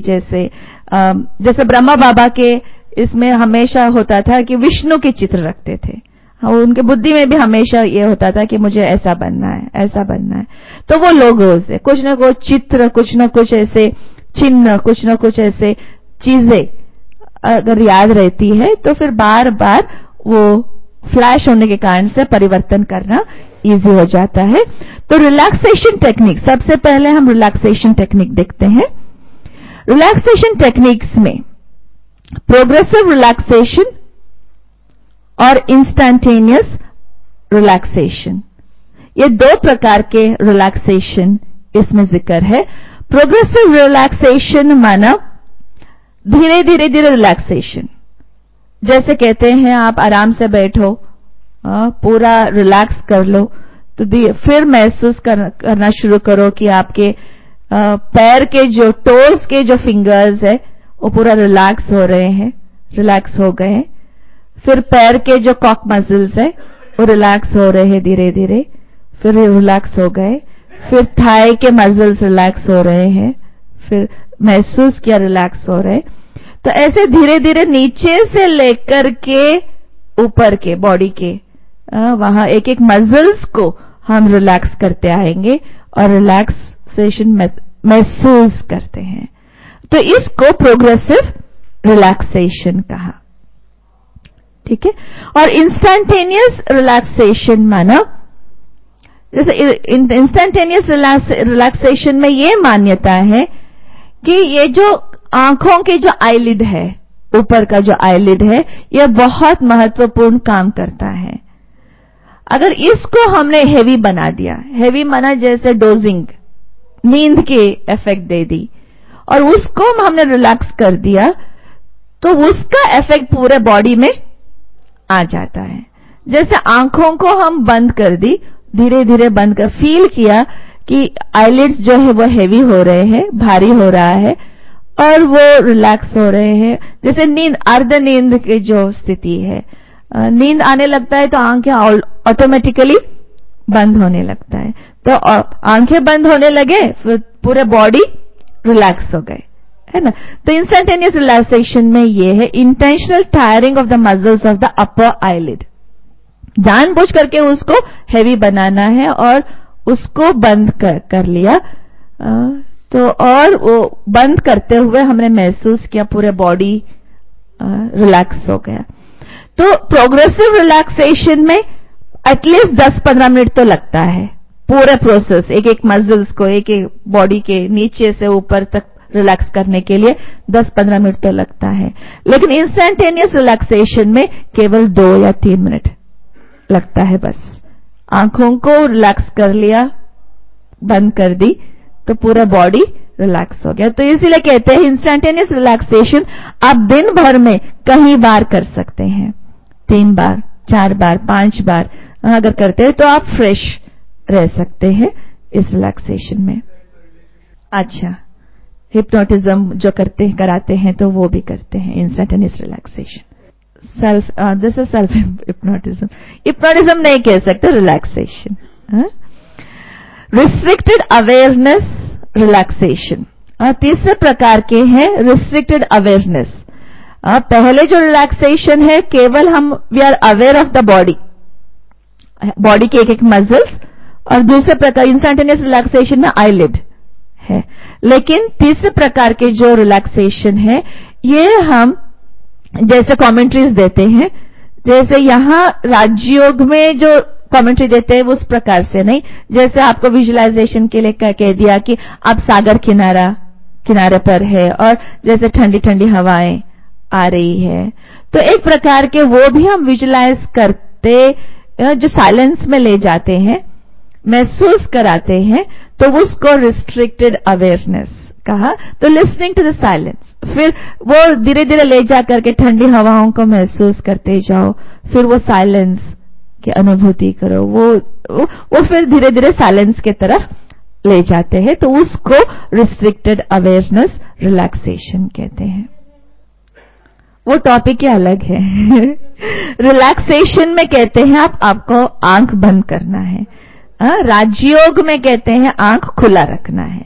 जैसे ब्रह्मा बाबा के इसमें हमेशा होता था कि विष्णु के चित्र रखते थे। उनके बुद्धि में भी हमेशा ये होता था कि मुझे ऐसा बनना है, ऐसा बनना है। तो वो लोगोस है, कुछ ना कुछ चित्र, कुछ ना कुछ ऐसे चिन्ह, कुछ ना कुछ ऐसे चीजें अगर याद रहती है तो फिर बार बार वो फ्लैश होने के कारण से परिवर्तन करना इजी हो जाता है। तो रिलैक्सेशन टेक्निक, सबसे पहले हम रिलैक्सेशन टेक्निक देखते हैं। रिलैक्सेशन टेक्निक्स में प्रोग्रेसिव रिलैक्सेशन और इंस्टैंटेनियस रिलैक्सेशन, ये 2 प्रकार के रिलैक्सेशन इसमें जिक्र है। प्रोग्रेसिव रिलैक्सेशन माना धीरे धीरे धीरे रिलैक्सेशन, जैसे कहते हैं आप आराम से बैठो, पूरा रिलैक्स कर लो, तो फिर महसूस करना शुरू करो कि आपके पैर के जो टोज के जो फिंगर्स है वो पूरा रिलैक्स हो रहे हैं, रिलैक्स हो गए। फिर पैर के जो कॉक मसल्स है वो रिलैक्स हो रहे हैं धीरे धीरे, फिर रिलैक्स हो गए। फिर थाई के मसल्स रिलैक्स हो रहे हैं, फिर महसूस किया रिलैक्स हो रहे। तो ऐसे धीरे धीरे नीचे से लेकर के ऊपर के बॉडी के वहां एक एक मसल्स को हम रिलैक्स करते आएंगे और रिलैक्सेशन महसूस करते हैं। तो इसको प्रोग्रेसिव रिलैक्सेशन कहा, ठीक है। और इंस्टैंटेनियस रिलैक्सेशन माना, जैसे इंस्टैंटेनियस रिलैक्सेशन में ये मान्यता है कि ये जो आंखों के जो आईलिड है, ऊपर का जो आईलिड है, यह बहुत महत्वपूर्ण काम करता है। अगर इसको हमने हेवी बना दिया, हेवी माना जैसे डोजिंग, नींद के इफेक्ट दे दी, और उसको हमने रिलैक्स कर दिया, तो उसका इफेक्ट पूरे बॉडी में आ जाता है। जैसे आंखों को हम बंद कर दी, धीरे धीरे बंद कर, फील किया कि आईलिड्स जो है वो हेवी हो रहे हैं, भारी हो रहा है, और वो रिलैक्स हो रहे हैं। जैसे नींद, अर्ध नींद की जो स्थिति है, नींद आने लगता है तो आंखें ऑटोमेटिकली बंद होने लगता है। तो आंखें बंद होने लगे, फिर पूरे बॉडी रिलैक्स हो गए, है ना। तो इंस्टैंटेनियस रिलैक्सेशन में ये है intentional tiring of the muscles of the upper eyelid. जानबूझ करके उसको हेवी बनाना है और उसको बंद कर लिया। तो और वो बंद करते हुए हमने महसूस किया पूरे बॉडी रिलैक्स हो गया। तो प्रोग्रेसिव रिलैक्सेशन में एटलीस्ट 10-15 मिनट तो लगता है, पूरे प्रोसेस, एक एक मसल्स को, एक एक बॉडी के नीचे से ऊपर तक रिलैक्स करने के लिए 10-15 मिनट तो लगता है। लेकिन इंस्टैंटेनियस रिलैक्सेशन में केवल 2 या 3 मिनट लगता है बस। आंखों को रिलैक्स कर लिया, बंद कर दी, तो पूरा बॉडी रिलैक्स हो गया। तो इसीलिए कहते हैं इंस्टैंटेनियस रिलैक्सेशन आप दिन भर में कई बार कर सकते हैं, 3 बार, 4 बार, 5 बार अगर करते हैं तो आप फ्रेश रह सकते हैं इस रिलैक्सेशन में। अच्छा, हिप्नोटिज्म जो कराते हैं तो वो भी करते हैं instantaneous relaxation. This is self hypnotism. Hypnotism नहीं कह सकते, रिलैक्सेशन। रिस्ट्रिक्टेड अवेयरनेस रिलैक्सेशन, तीसरे प्रकार के हैं रिस्ट्रिक्टेड अवेयरनेस। पहले जो रिलैक्सेशन है केवल हम we are aware of the body, body के एक एक मसल्स, और दूसरे प्रकार इंस्टैंटेनियस रिलैक्सेशन में आईलिड है। लेकिन तीसरे प्रकार के जो रिलैक्सेशन है ये हम जैसे कमेंट्रीज देते हैं, जैसे यहाँ राजयोग में जो कमेंट्री देते हैं वो उस प्रकार से नहीं, जैसे आपको विजुअलाइजेशन के लिए कह दिया कि आप सागर किनारे पर है और जैसे ठंडी ठंडी हवाएं आ रही है, तो एक प्रकार के वो भी हम विजुअलाइज करते, जो साइलेंस में ले जाते हैं, महसूस कराते हैं, तो उसको रिस्ट्रिक्टेड अवेयरनेस कहा। तो लिसनिंग टू द साइलेंस, फिर वो धीरे धीरे ले जा करके ठंडी हवाओं को महसूस करते जाओ, फिर वो साइलेंस की अनुभूति करो, वो फिर धीरे धीरे साइलेंस के तरफ ले जाते हैं, तो उसको रिस्ट्रिक्टेड अवेयरनेस रिलैक्सेशन कहते हैं। वो टॉपिक ही अलग है। रिलैक्सेशन में कहते हैं आपको आंख बंद करना है, राजयोग में कहते हैं आंख खुला रखना है।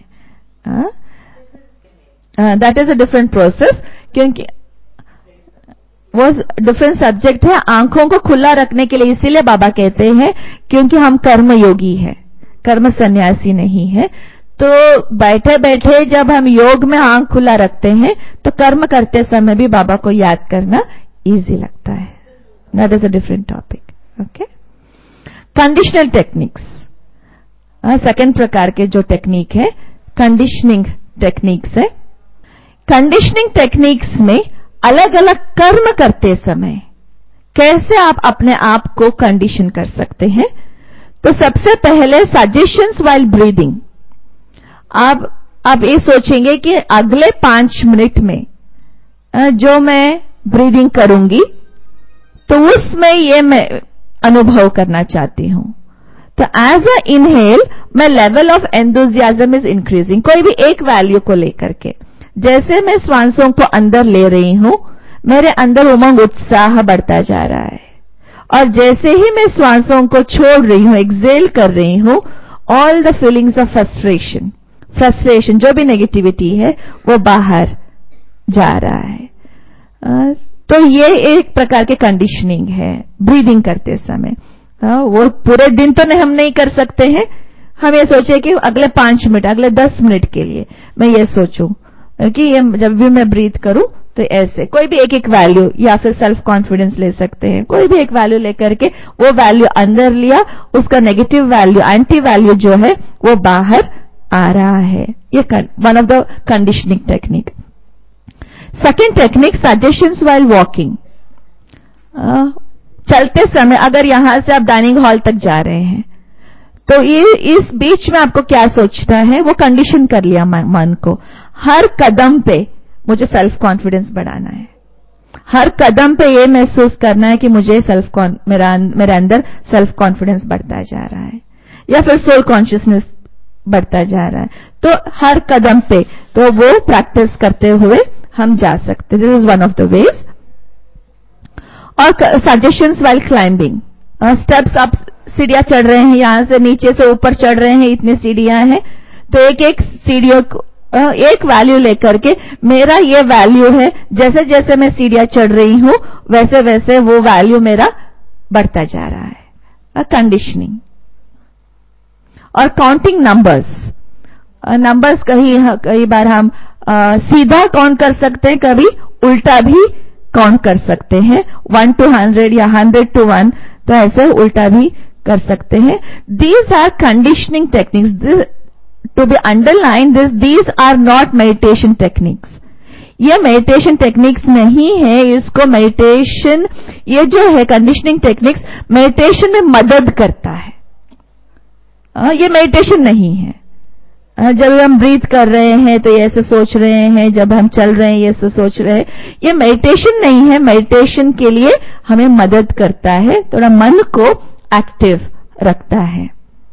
That is a different process, क्योंकि वो डिफरेंट सब्जेक्ट है। आंखों को खुला रखने के लिए इसीलिए बाबा कहते हैं क्योंकि हम कर्म योगी है, कर्म सन्यासी नहीं है। तो बैठे बैठे जब हम योग में आंख खुला रखते हैं तो कर्म करते समय भी बाबा को याद करना इजी लगता है। That is a different topic. Okay, conditional techniques, second प्रकार के जो टेक्निक है कंडीशनिंग टेक्निक्स है। कंडीशनिंग टेक्निक्स में अलग अलग कर्म करते समय कैसे आप अपने आप को कंडीशन कर सकते हैं। तो सबसे पहले सजेशंस व्हाइल ब्रीदिंग, आप ये सोचेंगे कि अगले 5 मिनट में जो मैं ब्रीदिंग करूंगी तो उसमें ये मैं अनुभव करना चाहती हूं। तो as I inhale my level of enthusiasm is increasing, कोई भी एक वैल्यू को लेकर के, जैसे मैं श्वासों को अंदर ले रही हूं मेरे अंदर उमंग उत्साह बढ़ता जा रहा है, और जैसे ही मैं श्वासों को छोड़ रही हूं, एक्सेल कर रही हूं, all the feelings of frustration जो भी नेगेटिविटी है वो बाहर जा रहा है। तो ये एक प्रकार के कंडीशनिंग है ब्रीदिंग करते समय। वो पूरे दिन तो हम नहीं कर सकते हैं, हम ये सोचे कि अगले 5 मिनट, अगले 10 मिनट के लिए मैं ये सोचूं कि ये जब भी मैं ब्रीथ करूं तो ऐसे कोई भी एक वैल्यू, या फिर सेल्फ कॉन्फिडेंस ले सकते हैं, कोई भी एक वैल्यू लेकर के वो वैल्यू अंदर लिया, उसका नेगेटिव वैल्यू, एंटी वैल्यू जो है वो बाहर आ रहा है। ये one of the conditioning technique. Second technique suggestions while walking, चलते समय अगर यहां से आप डाइनिंग हॉल तक जा रहे हैं तो ये इस बीच में आपको क्या सोचना है वो कंडीशन कर लिया मन को। हर कदम पे मुझे सेल्फ कॉन्फिडेंस बढ़ाना है, हर कदम पे ये महसूस करना है कि मुझे मेरे अंदर सेल्फ कॉन्फिडेंस बढ़ता जा रहा है, या फिर सोल कॉन्शियसनेस बढ़ता जा रहा है। तो हर कदम पे तो वो प्रैक्टिस करते हुए हम जा सकते। This is one of the ways. और सजेशंस व्हाइल क्लाइंबिंग, स्टेप्स आप सीढ़ियां चढ़ रहे हैं, यहां से नीचे से ऊपर चढ़ रहे हैं, इतनी सीढ़ियां हैं, तो एक एक सीढ़ियों को एक वैल्यू लेकर के मेरा ये वैल्यू है, जैसे जैसे मैं सीढ़ियां चढ़ रही हूं वैसे वैसे वो वैल्यू मेरा बढ़ता जा रहा है। कंडीशनिंग। और काउंटिंग नंबर्स कई बार हम सीधा काउंट कर सकते हैं, कभी उल्टा भी काउंट कर सकते हैं, 1 to 100 या 100 to 1, तो ऐसे उल्टा भी कर सकते हैं। These are conditioning techniques, to be underline these are not meditation techniques. ये मेडिटेशन टेक्निक्स नहीं है, इसको मेडिटेशन, ये जो है कंडीशनिंग टेक्निक्स मेडिटेशन में मदद करता है, ये मेडिटेशन नहीं है। जब हम ब्रीथ कर रहे हैं तो ये ऐसे सोच रहे हैं, जब हम चल रहे हैं ये ऐसे सोच रहे हैं, ये मेडिटेशन नहीं है। मेडिटेशन के लिए हमें मदद करता है, थोड़ा मन को एक्टिव रखता है।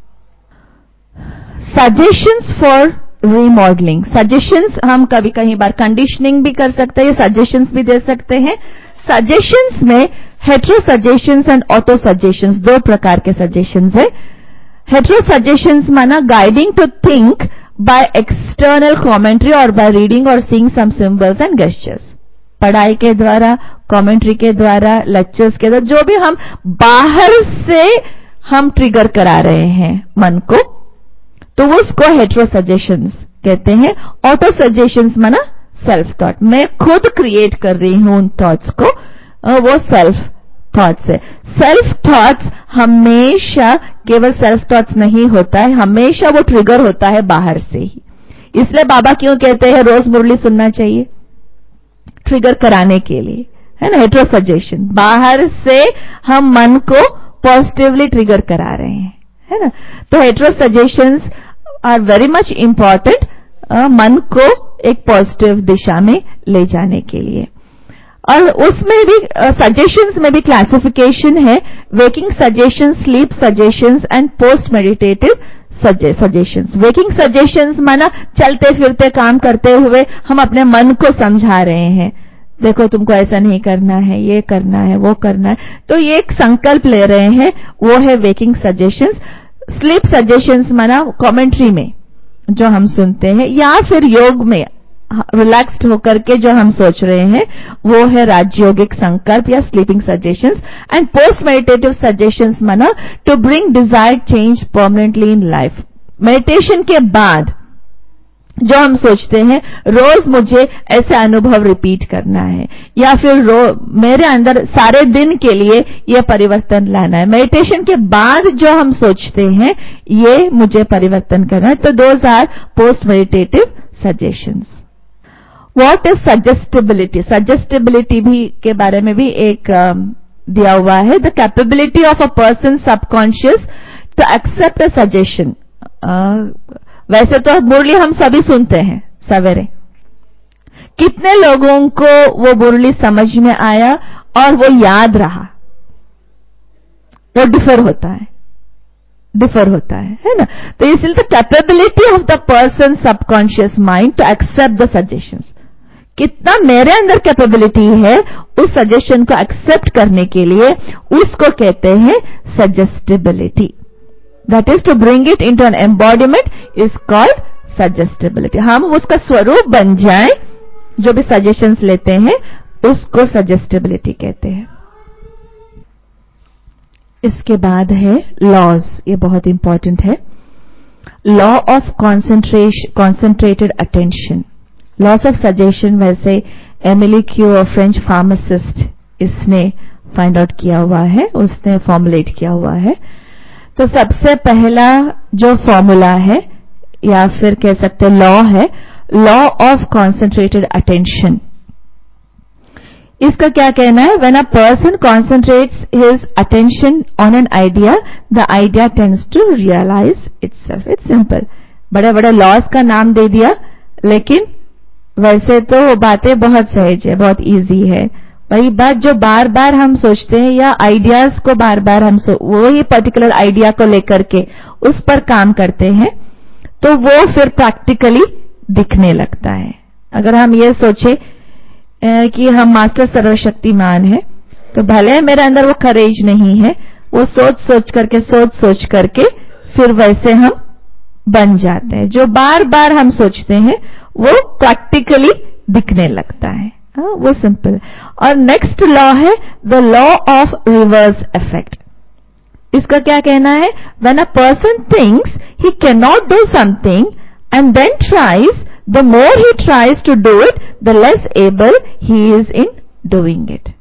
सजेशंस फॉर रीमॉडलिंग, सजेशंस हम कई बार कंडीशनिंग भी कर सकते हैं, सजेशंस भी दे सकते हैं। सजेशंस में hetero suggestions and auto suggestions, 2 प्रकार के सजेशंस है। हेटेरो सजेशंस माना guiding to think by external commentary और बाय रीडिंग और seeing some symbols and gestures, पढ़ाई के द्वारा, कमेंट्री के द्वारा, लेक्चर्स के द्वारा, जो भी हम बाहर से हम ट्रिगर करा रहे हैं मन को, तो उसको हेटेरो सजेशंस कहते हैं। ऑटो सजेशंस माना सेल्फ थॉट, मैं खुद क्रिएट कर रही हूं उन थॉट्स को, वो सेल्फ थॉट्स है। सेल्फ थॉट्स हमेशा केवल सेल्फ थॉट्स नहीं होता है, हमेशा वो ट्रिगर होता है बाहर से ही। इसलिए बाबा क्यों कहते हैं रोज मुरली सुनना चाहिए? ट्रिगर कराने के लिए, है ना। हेट्रो सजेशन, बाहर से हम मन को पॉजिटिवली ट्रिगर करा रहे हैं, है ना। तो hetero suggestions are very much important मन को एक पॉजिटिव दिशा में ले जाने के लिए। और उसमें भी सजेशंस में भी क्लासिफिकेशन है, waking suggestions, sleep suggestions and post meditative suggestions. Waking suggestions माना चलते फिरते काम करते हुए हम अपने मन को समझा रहे हैं, देखो तुमको ऐसा नहीं करना है, ये करना है, वो करना है, तो ये एक संकल्प ले रहे हैं, वो है वेकिंग सजेशंस। स्लीप सजेशंस माना कमेंट्री में जो हम सुनते हैं या फिर योग में रिलैक्स्ड होकर के जो हम सोच रहे हैं, वो है राजयोगिक संकल्प या sleeping suggestions. And post meditative suggestions माना to bring desired change permanently in life. Meditation के बाद जो हम सोचते हैं रोज मुझे ऐसे अनुभव रिपीट करना है, या फिर मेरे अंदर सारे दिन के लिए ये परिवर्तन लाना है, मेडिटेशन के बाद जो हम सोचते हैं ये मुझे परिवर्तन करना है, तो those are post meditative suggestions. What is suggestibility? Suggestibility भी के बारे में भी एक दिया हुआ है, the capability of a person subconscious to accept a suggestion. वैसे तो मुरली हम सभी सुनते हैं सवेरे, कितने लोगों को वो मुरली समझ में आया और वो याद रहा, वो डिफर होता है ना। तो इसलिए the capability of the person subconscious mind to accept the suggestions, कितना मेरे अंदर कैपेबिलिटी है उस सजेशन को एक्सेप्ट करने के लिए, उसको कहते हैं सजेस्टेबिलिटी। That is to bring it into an embodiment is called suggestibility। हम उसका स्वरूप बन जाएं, जो भी सजेशंस लेते हैं उसको सजेस्टेबिलिटी कहते हैं। इसके बाद है लॉज, ये बहुत इंपॉर्टेंट है। Law of concentrated attention, laws of suggestion वैसे एमिली क्यू, फ्रेंच फार्मासिस्ट, इसने फाइंड आउट किया हुआ है, उसने फॉर्मुलेट किया हुआ है। तो सबसे पहला जो फॉर्मूला है या फिर कह सकते लॉ है, लॉ ऑफ कॉन्सेंट्रेटेड अटेंशन। इसका क्या कहना है? When a person concentrates his attention on an idea, the idea tends to realize itself. It's simple, बड़े बड़े लॉज का नाम दे दिया, लेकिन वैसे तो बातें बहुत सहज है, बहुत इजी है। वही बात जो बार बार हम सोचते हैं या आइडियाज को बार बार हम वही पर्टिकुलर आइडिया को लेकर के उस पर काम करते हैं, तो वो फिर प्रैक्टिकली दिखने लगता है। अगर हम ये सोचे कि हम मास्टर सर्वशक्तिमान है, तो भले मेरे अंदर वो करेज नहीं है, वो सोच सोच करके फिर वैसे हम बन जाते हैं। जो बार बार हम सोचते हैं वो प्रैक्टिकली दिखने लगता है, वो सिंपल। और नेक्स्ट लॉ है the law of reverse effect. इसका क्या कहना है? When a person thinks he can not do something and then tries, the more he tries to do it, the less able he is in doing it.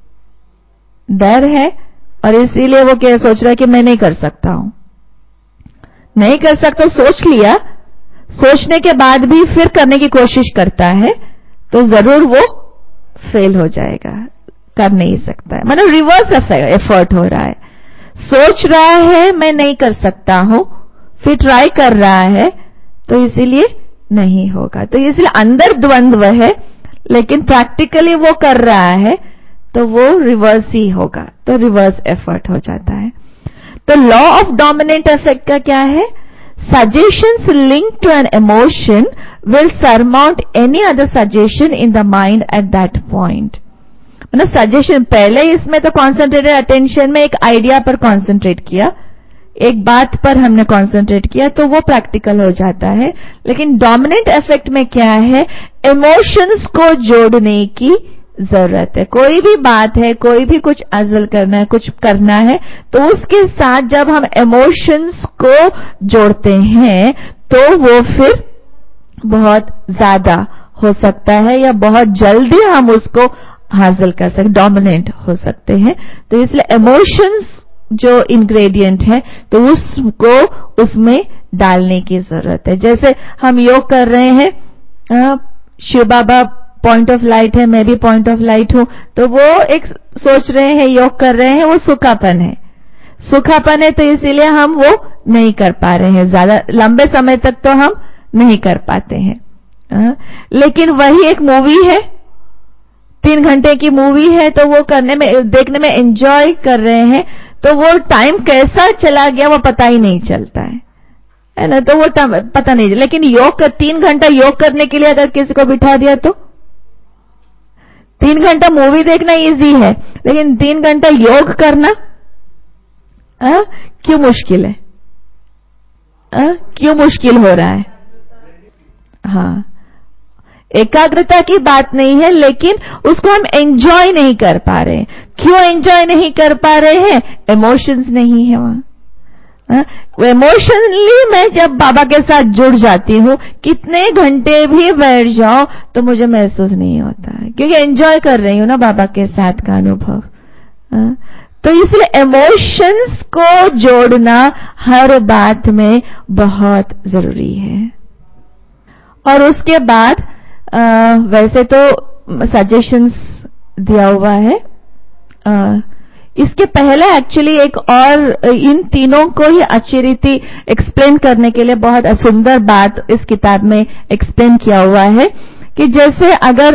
डर है और इसीलिए वो क्या सोच रहा है कि मैं नहीं कर सकता हूं, नहीं कर सकता, सोच लिया, सोचने के बाद भी फिर करने की कोशिश करता है, तो जरूर वो फेल हो जाएगा, कर नहीं सकता है। मतलब रिवर्स एफर्ट हो रहा है, सोच रहा है मैं नहीं कर सकता हूं, फिर ट्राई कर रहा है, तो इसीलिए नहीं होगा। तो इसलिए अंदर द्वंद्व है, लेकिन प्रैक्टिकली वो कर रहा है तो वो रिवर्स ही होगा, तो रिवर्स एफर्ट हो जाता है। तो लॉ ऑफ डोमिनेंट इफेक्ट का क्या है? Suggestions linked to an emotion will surmount any other suggestion in the mind at that point। मतलब सजेशन पहले इसमें तो कॉन्सेंट्रेटेड अटेंशन में एक आइडिया पर कॉन्सेंट्रेट किया, एक बात पर हमने कॉन्सेंट्रेट किया, तो वो प्रैक्टिकल हो जाता है। लेकिन डोमिनेंट इफेक्ट में क्या है? इमोशंस को जोड़ने की जरूरत है। कोई भी बात है, कोई भी कुछ अज़ल करना है, कुछ करना है, तो उसके साथ जब हम इमोशंस को जोड़ते हैं तो वो फिर बहुत ज्यादा हो सकता है या बहुत जल्दी हम उसको हासिल कर सकते, डोमिनेंट हो सकते हैं। तो इसलिए इमोशंस जो इंग्रेडिएंट है तो उसको उसमें डालने की जरूरत है। जैसे हम योग कर रहे हैं, Shiv Baba point of light है, मैं भी पॉइंट ऑफ लाइट हूं, तो वो एक सोच रहे हैं, योग कर रहे हैं, वो सुखापन है, सुखापन है, तो इसीलिए हम वो नहीं कर पा रहे हैं, ज्यादा लंबे समय तक तो हम नहीं कर पाते हैं। लेकिन वही एक मूवी है, 3 घंटे की मूवी है, तो वो करने में, देखने में एंजॉय कर रहे हैं, तो वो टाइम कैसा चला गया वो पता ही नहीं चलता है ना, तो वो पता नहीं। लेकिन योग 3 घंटा योग करने के लिए अगर किसी को बिठा दिया तो 3 घंटा मूवी देखना इजी है, लेकिन 3 घंटा योग करना क्यों मुश्किल है? क्यों मुश्किल हो रहा है? हाँ, एकाग्रता की बात नहीं है, लेकिन उसको हम एंजॉय नहीं कर पा रहे हैं। क्यों एंजॉय नहीं कर पा रहे हैं? इमोशंस नहीं है वहां। इमोशनली मैं जब बाबा के साथ जुड़ जाती हूं, कितने घंटे भी बैठ जाओ तो मुझे महसूस नहीं होता है, क्योंकि एंजॉय कर रही हूं ना बाबा के साथ का अनुभव। तो इसलिए इमोशंस को जोड़ना हर बात में बहुत जरूरी है। और उसके बाद वैसे तो सजेशंस दिया हुआ है, इसके पहले एक्चुअली एक और इन तीनों को ही अच्छी रीति एक्सप्लेन करने के लिए बहुत सुंदर बात इस किताब में एक्सप्लेन किया हुआ है कि जैसे अगर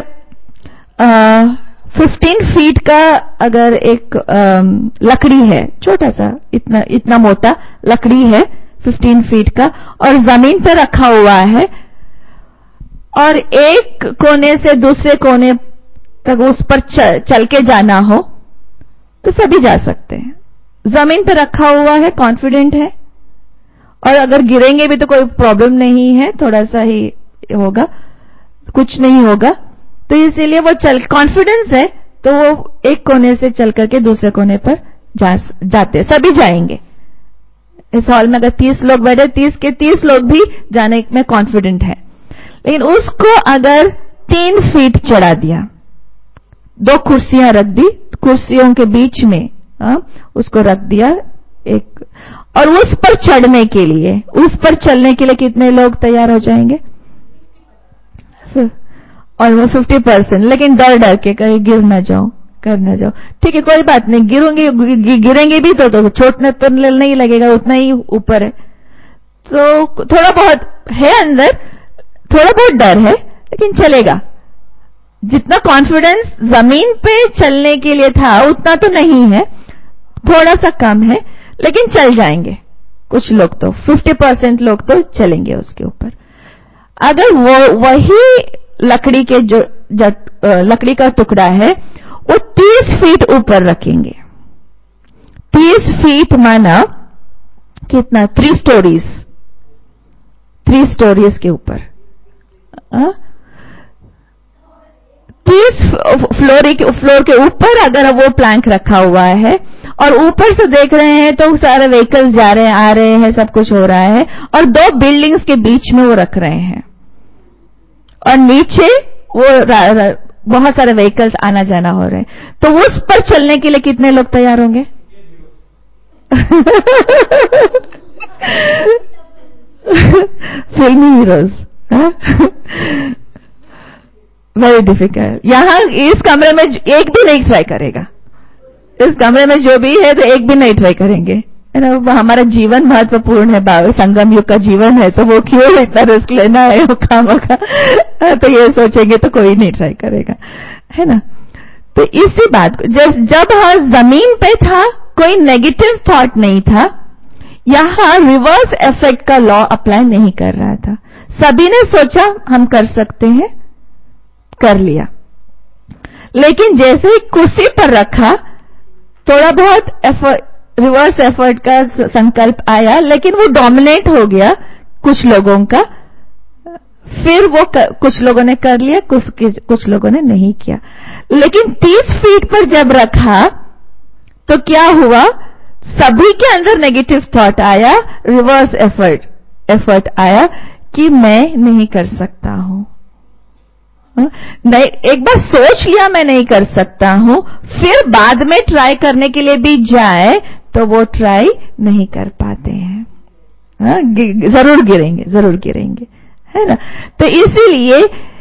15 फीट का अगर एक लकड़ी है, छोटा सा इतना मोटा लकड़ी है 15 फीट का, और जमीन पर रखा हुआ है, और एक कोने से दूसरे कोने तक उस पर चल के जाना हो तो सभी जा सकते हैं। जमीन पर रखा हुआ है, कॉन्फिडेंट है, और अगर गिरेंगे भी तो कोई प्रॉब्लम नहीं है, थोड़ा सा ही होगा, कुछ नहीं होगा, तो इसीलिए वो कॉन्फिडेंस है, तो वो एक कोने से चल करके दूसरे कोने पर जाते, सभी जाएंगे। इस हॉल में अगर 30 लोग बैठे, 30 के 30 लोग भी जाने में कॉन्फिडेंट है। लेकिन उसको अगर 3 फीट चढ़ा दिया, 2 कुर्सियां रख दी, कुर्सियों के बीच में उसको रख दिया एक, और उस पर चढ़ने के लिए, उस पर चलने के लिए कितने लोग तैयार हो जाएंगे? ऑलमोस्ट 50%। लेकिन डर के कहीं गिर ना जाओ, कर ना जाओ, ठीक है कोई बात नहीं, गिरेंगे भी तो चोट तो नहीं लगेगा, उतना ही ऊपर है, तो थोड़ा बहुत है अंदर, थोड़ा बहुत डर है, लेकिन चलेगा। जितना कॉन्फिडेंस जमीन पे चलने के लिए था उतना तो नहीं है, थोड़ा सा कम है, लेकिन चल जाएंगे कुछ लोग, तो 50% लोग तो चलेंगे उसके ऊपर। अगर वो वही लकड़ी के जो लकड़ी का टुकड़ा है वो 30 फीट ऊपर रखेंगे, 30 फीट माना कितना? 3 स्टोरीज के ऊपर, 30 फ्लोर के ऊपर अगर वो प्लैंक रखा हुआ है, और ऊपर से देख रहे हैं तो सारे व्हीकल्स जा रहे हैं, आ रहे हैं, सब कुछ हो रहा है, और 2 बिल्डिंग्स के बीच में वो रख रहे हैं, और नीचे वो बहुत सारे व्हीकल्स आना जाना हो रहे हैं, तो उस पर चलने के लिए कितने लोग तैयार होंगे? फिल्मी हीरोज। Very difficult. यहां इस कमरे में एक भी नहीं ट्राई करेगा, इस कमरे में जो भी है तो एक भी नहीं ट्राई करेंगे, है ना। हमारा जीवन महत्वपूर्ण है, संगम युग का जीवन है, तो वो क्यों इतना रिस्क लेना है वो काम का, तो ये सोचेंगे तो कोई नहीं ट्राई करेगा, है ना। तो इसी बात को जब जमीन पे था कोई नेगेटिव थॉट नहीं था, यहां रिवर्स इफेक्ट का लॉ अप्लाई नहीं कर रहा था, सभी ने सोचा हम कर सकते हैं, कर लिया। लेकिन जैसे ही कुर्सी पर रखा, थोड़ा बहुत रिवर्स एफर्ट का संकल्प आया, लेकिन वो डोमिनेट हो गया कुछ लोगों का, फिर वो कुछ लोगों ने कर लिया, कुछ लोगों ने नहीं किया। लेकिन 30 फीट पर जब रखा तो क्या हुआ? सभी के अंदर नेगेटिव थॉट आया, रिवर्स एफर्ट आया कि मैं नहीं कर सकता हूं, नहीं, एक बार सोच लिया मैं नहीं कर सकता हूं, फिर बाद में ट्राई करने के लिए भी जाए तो वो ट्राई नहीं कर पाते हैं। जरूर गिरेंगे, है ना। तो इसीलिए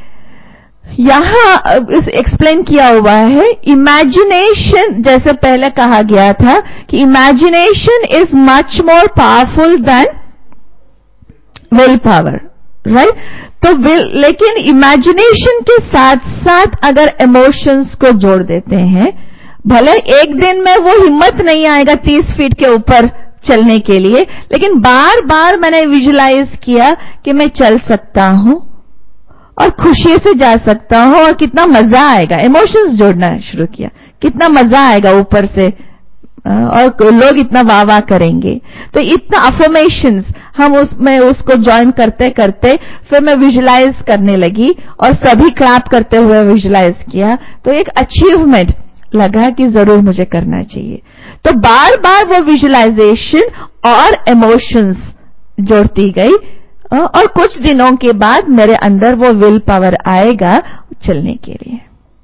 यहां एक्सप्लेन किया हुआ है, इमेजिनेशन, जैसे पहले कहा गया था कि imagination is much more powerful than will power, right. तो लेकिन इमेजिनेशन के साथ साथ अगर इमोशंस को जोड़ देते हैं, भले एक दिन में वो हिम्मत नहीं आएगा 30 फीट के ऊपर चलने के लिए, लेकिन बार बार मैंने विजुलाइज किया कि मैं चल सकता हूं और खुशी से जा सकता हूं और कितना मजा आएगा। इमोशंस जोड़ना शुरू किया, कितना मजा आएगा ऊपर से, और लोग इतना वाह वाह करेंगे। तो इतना अफर्मेशंस हम उसमें उसको ज्वाइन करते करते फिर मैं विजुलाइज करने लगी और सभी क्लैप करते हुए विजुलाइज किया, तो एक अचीवमेंट लगा कि जरूर मुझे करना चाहिए। तो बार बार वो विजुलाइजेशन और इमोशंस जोड़ती गई और कुछ दिनों के बाद मेरे अंदर वो विल पावर आएगा चलने के लिए।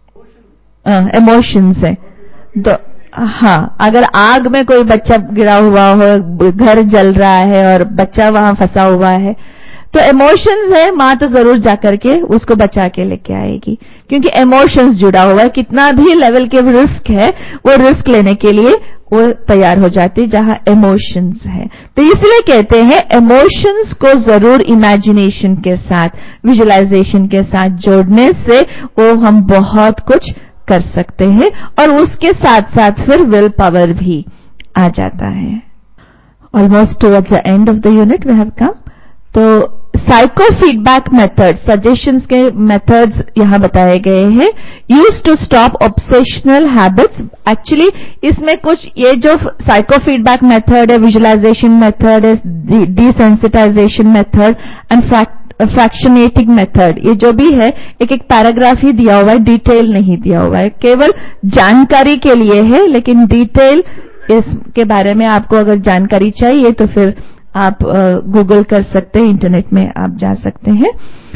इमोशंस है तो हाँ, अगर आग में कोई बच्चा गिरा हुआ हो, घर जल रहा है और बच्चा वहां फंसा हुआ है, तो इमोशंस है, मां तो जरूर जाकर के उसको बचा के लेके आएगी, क्योंकि इमोशंस जुड़ा हुआ है। कितना भी लेवल के रिस्क है, वो रिस्क लेने के लिए वो तैयार हो जाती है जहां इमोशंस है। तो इसलिए कहते हैं इमोशंस को जरूर इमेजिनेशन के साथ, विजुअलाइजेशन के साथ जोड़ने से वो हम बहुत कुछ कर सकते हैं और उसके साथ साथ फिर विल पावर भी आ जाता है। Almost towards the end of the unit we have come. तो साइको फीडबैक मेथड, सजेशंस के मेथड्स यहां बताए गए हैं। Use to stop obsessional habits. Actually इसमें कुछ ये जो साइको फीडबैक मेथड है, विजुअलाइजेशन मेथड है, desensitization method and fractionating method, ये जो भी है एक एक पैराग्राफ ही दिया हुआ है, डिटेल नहीं दिया हुआ है, केवल जानकारी के लिए है। लेकिन डिटेल इसके बारे में आपको अगर जानकारी चाहिए तो फिर आप गूगल कर सकते हैं, इंटरनेट में आप जा सकते हैं।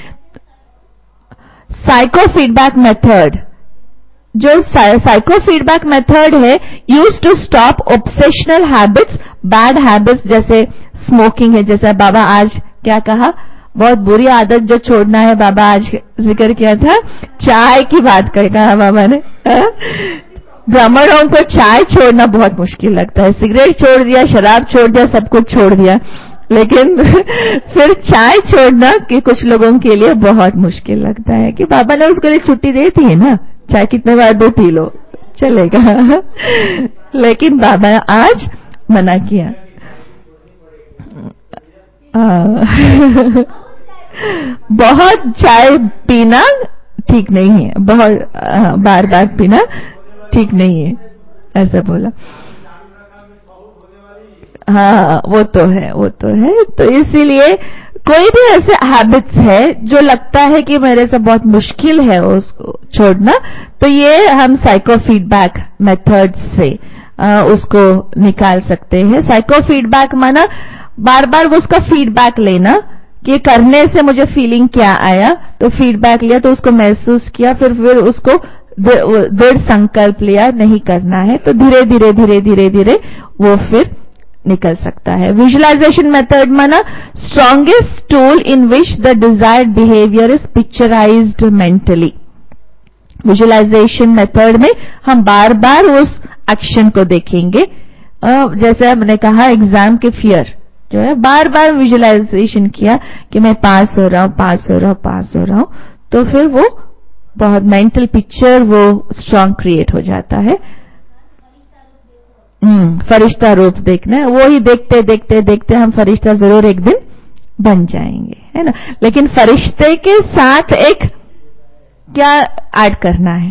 साइको फीडबैक मेथड, जो साइको फीडबैक मेथड है, use to stop obsessional habits, bad habits, जैसे स्मोकिंग है, जैसे बाबा आज क्या कहा, बहुत बुरी आदत जो छोड़ना है, बाबा आज जिक्र किया था, चाय की बात कहा बाबा ने। ब्राह्मणों को चाय छोड़ना बहुत मुश्किल लगता है, सिगरेट छोड़ दिया, शराब छोड़ दिया, सब कुछ छोड़ दिया, लेकिन फिर चाय छोड़ना कि कुछ लोगों के लिए बहुत मुश्किल लगता है कि बाबा ने उसके लिए छुट्टी दे दी है ना, चाय कितने बार दो पी लो चलेगा, लेकिन बाबा ने आज मना किया। बहुत चाय पीना ठीक नहीं है, बहुत बार बार पीना ठीक नहीं है, ऐसा बोला। हाँ, वो तो है। तो इसीलिए कोई भी ऐसे हैबिट्स है जो लगता है कि मेरे से बहुत मुश्किल है उसको छोड़ना, तो ये हम साइको फीडबैक मेथड से उसको निकाल सकते हैं। साइको फीडबैक माना बार बार वो उसका फीडबैक लेना कि करने से मुझे फीलिंग क्या आया, तो फीडबैक लिया, तो उसको महसूस किया, फिर उसको दृढ़ संकल्प लिया नहीं करना है, तो धीरे धीरे वो फिर निकल सकता है। विजुअलाइजेशन मेथड माना strongest tool in which the desired behaviour is picturised mentally. Visualization method में हम बार बार उस एक्शन को देखेंगे, जैसे हमने कहा एग्जाम के फियर जो है, बार बार विजुअलाइजेशन किया कि मैं पास हो रहा हूं, तो फिर वो बहुत मेंटल पिक्चर वो स्ट्रांग क्रिएट हो जाता है। फरिश्ता रूप देखना है, वो ही देखते हम फरिश्ता जरूर एक दिन बन जाएंगे, है ना। लेकिन फरिश्ते के साथ एक क्या ऐड करना है,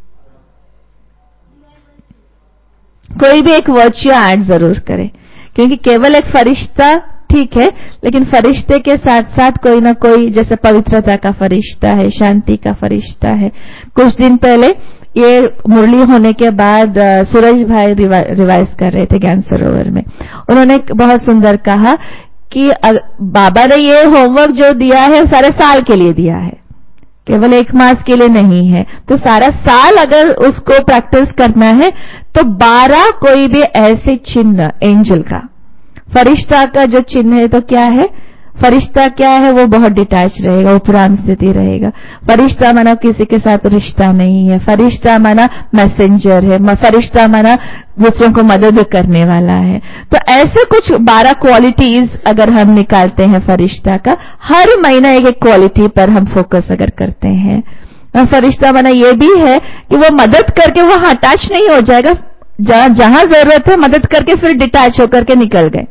कोई भी एक वर्च्यू ऐड जरूर करें, क्योंकि केवल एक फरिश्ता ठीक है, लेकिन फरिश्ते के साथ साथ कोई ना कोई, जैसे पवित्रता का फरिश्ता है, शांति का फरिश्ता है। कुछ दिन पहले ये मुरली होने के बाद सूरज भाई रिवाइज कर रहे थे ज्ञान सरोवर में, उन्होंने बहुत सुंदर कहा कि बाबा ने ये होमवर्क जो दिया है सारे साल के लिए दिया है, केवल 1 मास के लिए नहीं है। तो सारा साल अगर उसको प्रैक्टिस करना है तो 12 कोई भी ऐसे चिन्ह, एंजल का, फरिश्ता का जो चिन्ह है, तो क्या है फरिश्ता, क्या है वो बहुत डिटैच रहेगा, उपराम स्थिति रहेगा। फरिश्ता माना किसी के साथ रिश्ता नहीं है, फरिश्ता माना मैसेंजर है, फरिश्ता माना दूसरों को मदद करने वाला है। तो ऐसे कुछ 12 क्वालिटीज अगर हम निकालते हैं फरिश्ता का, हर महीना एक एक क्वालिटी पर हम फोकस अगर करते हैं। फरिश्ता माना ये भी है कि वो मदद करके वो अटैच नहीं हो जाएगा, जहां जरूरत है मदद करके फिर डिटैच होकर के निकल गए,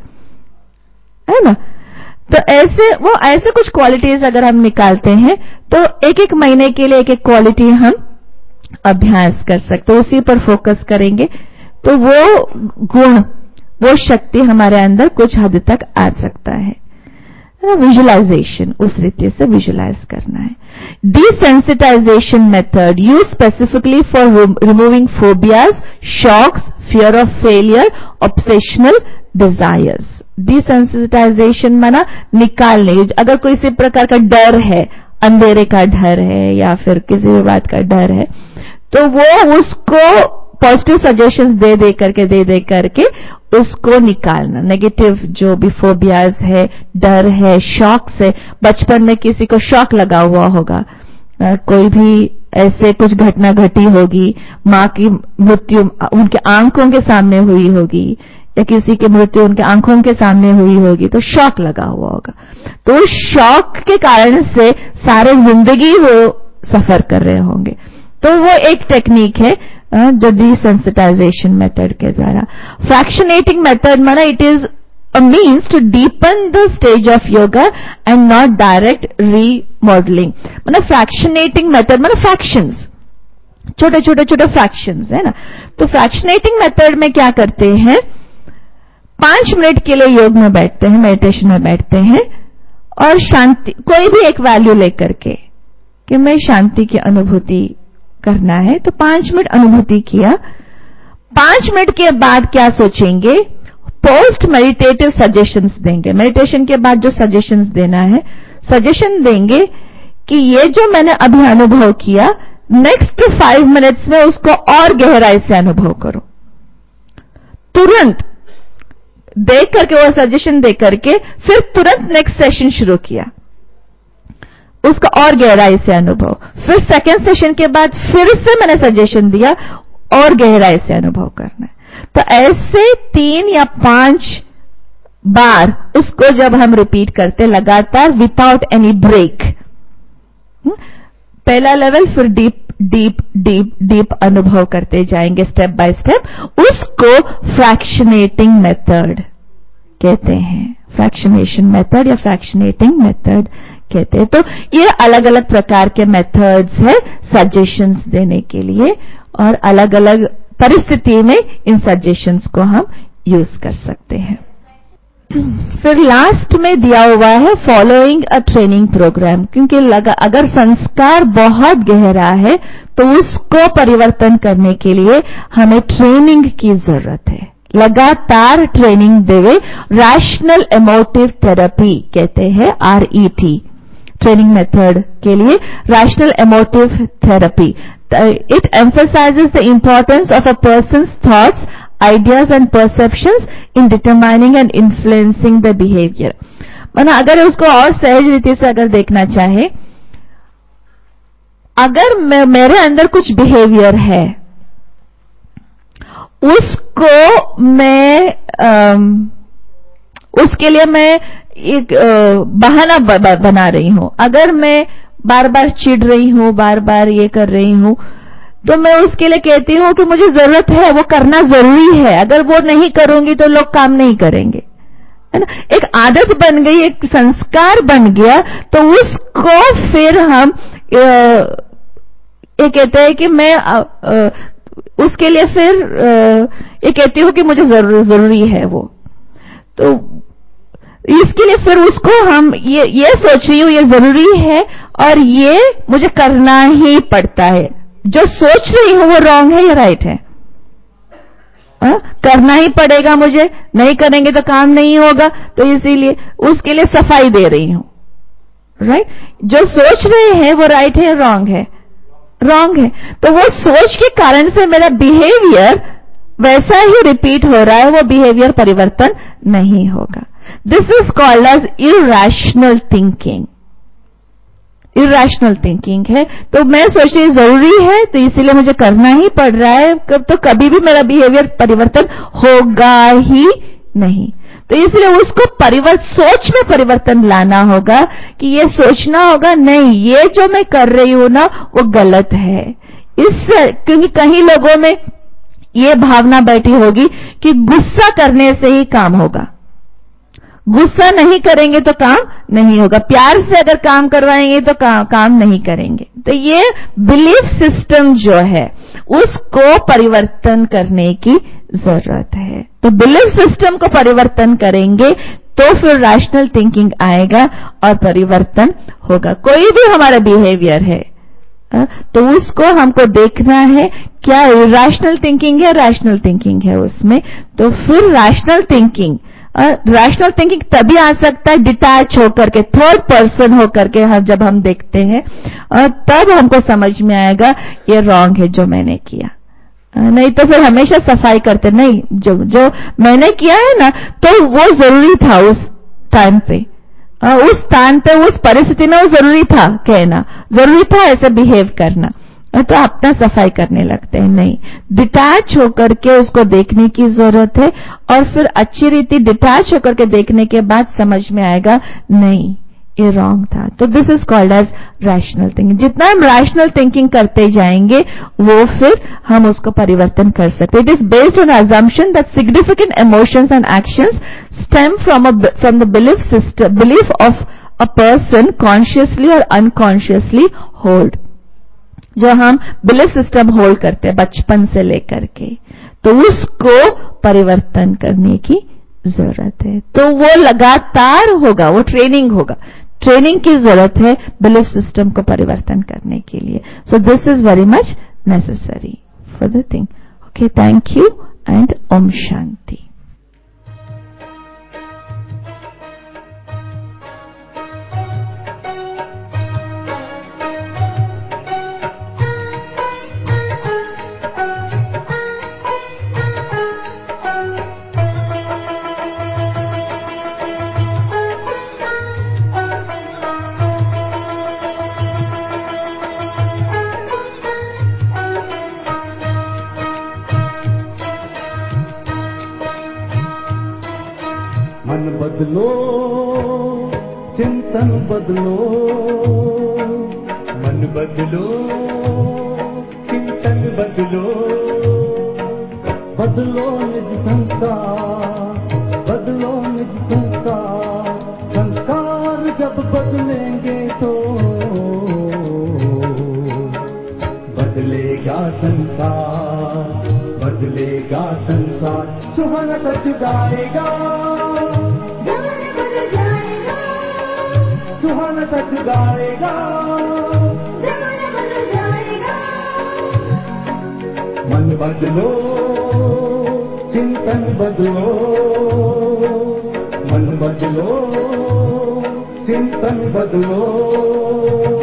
है ना। तो ऐसे कुछ क्वालिटीज अगर हम निकालते हैं तो एक एक महीने के लिए एक एक क्वालिटी हम अभ्यास कर सकते, उसी पर फोकस करेंगे तो वो गुण, वो शक्ति हमारे अंदर कुछ हद तक आ सकता है। विजुअलाइजेशन, उस रीति से विजुअलाइज करना है। Desensitization method use specifically for removing phobias, shocks, fear of failure, obsessional desires. Desensitization माना निकालने, अगर कोई इसी प्रकार का डर है, अंधेरे का डर है या फिर किसी भी बात का डर है, तो वो उसको पॉजिटिव सजेशंस दे करके उसको निकालना। नेगेटिव जो भी फोबियाज है, डर है, शॉक्स है, बचपन में किसी को शॉक लगा हुआ होगा, कोई भी ऐसे कुछ घटना घटी होगी, मां की मृत्यु उनके आंखों के सामने हुई होगी या किसी की मृत्यु उनके आंखों के सामने हुई होगी, तो शॉक लगा हुआ होगा। तो उस शॉक के कारण से सारे जिंदगी वो सफर कर रहे होंगे। तो वो एक टेक्निक है जो डिसेंसिटाइजेशन मेथड के द्वारा। फ्रैक्शनेटिंग मेथड माना it is a means to deepen the stage of yoga and not direct remodeling। मतलब फ्रैक्शनेटिंग मेथड मतलब फ्रैक्शंस, छोटे छोटे फ्रैक्शंस, है ना। तो फ्रैक्शनेटिंग मेथड में क्या करते हैं, 5 मिनट के लिए योग में बैठते हैं, मेडिटेशन में बैठते हैं और शांति, कोई भी एक वैल्यू लेकर के कि मैं शांति की अनुभूति करना है, तो 5 मिनट अनुभूति किया। 5 मिनट के बाद क्या सोचेंगे, पोस्ट मेडिटेटिव सजेशंस देंगे। मेडिटेशन के बाद जो सजेशंस देना है, सजेशन देंगे कि ये जो मैंने अभी अनुभव किया, नेक्स्ट 5 मिनट्स में उसको और गहराई से अनुभव करो। तुरंत देख करके, वो सजेशन दे करके फिर तुरंत नेक्स्ट सेशन शुरू किया, उसका और गहराई से अनुभव। फिर सेकेंड सेशन के बाद फिर से मैंने सजेशन दिया, और गहराई से अनुभव करना है। तो ऐसे 3 या 5 बार उसको जब हम रिपीट करते लगातार, विदाउट एनी ब्रेक, पहला लेवल, फिर डीप डीप डीप डीप अनुभव करते जाएंगे स्टेप बाय स्टेप, उसको फ्रैक्शनेटिंग मेथड कहते हैं। फ्रैक्शनेशन मेथड या फ्रैक्शनेटिंग मेथड कहते हैं। तो ये अलग अलग प्रकार के मेथड्स है सजेशंस देने के लिए, और अलग अलग परिस्थिति में इन सजेशंस को हम यूज कर सकते हैं। फिर लास्ट में दिया हुआ है फॉलोइंग अ ट्रेनिंग प्रोग्राम, क्योंकि अगर संस्कार बहुत गहरा है तो उसको परिवर्तन करने के लिए हमें ट्रेनिंग की जरूरत है, लगातार ट्रेनिंग देवे। रैशनल इमोटिव थेरेपी कहते हैं, RET ट्रेनिंग मेथड के लिए, rational emotive therapy. It emphasizes the importance of a person's thoughts, ideas and perceptions in determining and influencing the behavior। माना अगर उसको और सहज रीति से अगर देखना चाहे, अगर मेरे अंदर कुछ बिहेवियर है, उसको मैं उसके लिए मैं एक बहाना बना रही हूं। अगर मैं बार बार चिढ़ रही हूं, बार बार ये कर रही हूं, तो मैं उसके लिए कहती हूं कि मुझे जरूरत है, वो करना जरूरी है, अगर वो नहीं करूंगी तो लोग काम नहीं करेंगे, है ना। एक आदत बन गई, एक संस्कार बन गया, तो उसको फिर हम ये कहते हैं कि मैं उसके लिए फिर ये कहती हूं कि मुझे जरूरी है वो, तो इसके लिए फिर उसको हम ये सोच रही हूं ये जरूरी है और ये मुझे करना ही पड़ता है। जो सोच रही हूं वो रॉन्ग है या राइट है? करना ही पड़ेगा मुझे, नहीं करेंगे तो काम नहीं होगा, तो इसीलिए उसके लिए सफाई दे रही हूं, राइट? जो सोच रहे हैं वो राइट है, रॉन्ग है? रॉन्ग है। तो वो सोच के कारण से मेरा बिहेवियर वैसा ही रिपीट हो रहा है, वो बिहेवियर परिवर्तन नहीं होगा। This is called as irrational thinking. Irrational thinking है। तो मैं सोच रही जरूरी है तो इसीलिए मुझे करना ही पड़ रहा है, तो कभी भी मेरा बिहेवियर परिवर्तन होगा ही नहीं। तो इसलिए उसको सोच में परिवर्तन लाना होगा कि ये सोचना होगा, नहीं ये जो मैं कर रही हूं ना वो गलत है। क्योंकि कहीं लोगों में ये भावना बैठी होगी कि गुस्सा करने से ही काम होगा, गुस्सा नहीं करेंगे तो काम नहीं होगा, प्यार से अगर काम करवाएंगे तो काम नहीं करेंगे। तो ये बिलीफ सिस्टम जो है उसको परिवर्तन करने की जरूरत है। तो बिलीफ सिस्टम को परिवर्तन करेंगे तो फिर रैशनल थिंकिंग आएगा और परिवर्तन होगा। कोई भी हमारा बिहेवियर है तो उसको हमको देखना है क्या इरैशनल थिंकिंग है, रैशनल थिंकिंग है उसमें। तो फिर रैशनल थिंकिंग तभी आ सकता है डिटैच होकर के, थर्ड पर्सन होकर के जब हम देखते हैं तब हमको समझ में आएगा ये रॉन्ग है जो मैंने किया। नहीं तो फिर हमेशा सफाई करते, नहीं जो मैंने किया है ना तो वो जरूरी था उस टाइम पे, उस स्थान पे, उस परिस्थिति में वो जरूरी था कहना, जरूरी था ऐसे बिहेव करना, तो अपना सफाई करने लगते हैं। नहीं, डिटैच होकर के उसको देखने की जरूरत है और फिर अच्छी रीति डिटैच होकर के देखने के बाद समझ में आएगा नहीं ये रॉन्ग था। तो this is called as rational thinking. जितना हम रैशनल थिंकिंग करते जाएंगे वो फिर हम उसको परिवर्तन कर सकते हैं। It is based on assumption that significant emotions and actions stem from the belief of a person consciously or unconsciously hold। जो हम बिलीफ सिस्टम होल्ड करते हैं बचपन से लेकर के, तो उसको परिवर्तन करने की जरूरत है। तो वो लगातार होगा, वो ट्रेनिंग होगा, ट्रेनिंग की जरूरत है बिलीफ सिस्टम को परिवर्तन करने के लिए। So this is very much necessary for the thing. Okay, thank you and Om Shanti. मन बदलो, चिंतन बदलो, मन बदलो, चिंतन बदलो, बदलो निज संस्कार, बदलो निज संस्कार, संस्कार जब बदलेंगे तो बदलेगा संसार, बदलेगा संसार। सुहाना सच गाएगा, सुहाना सच गाएगा, मन बदलो, चिंतन बदलो, मन बदलो, चिंतन बदलो।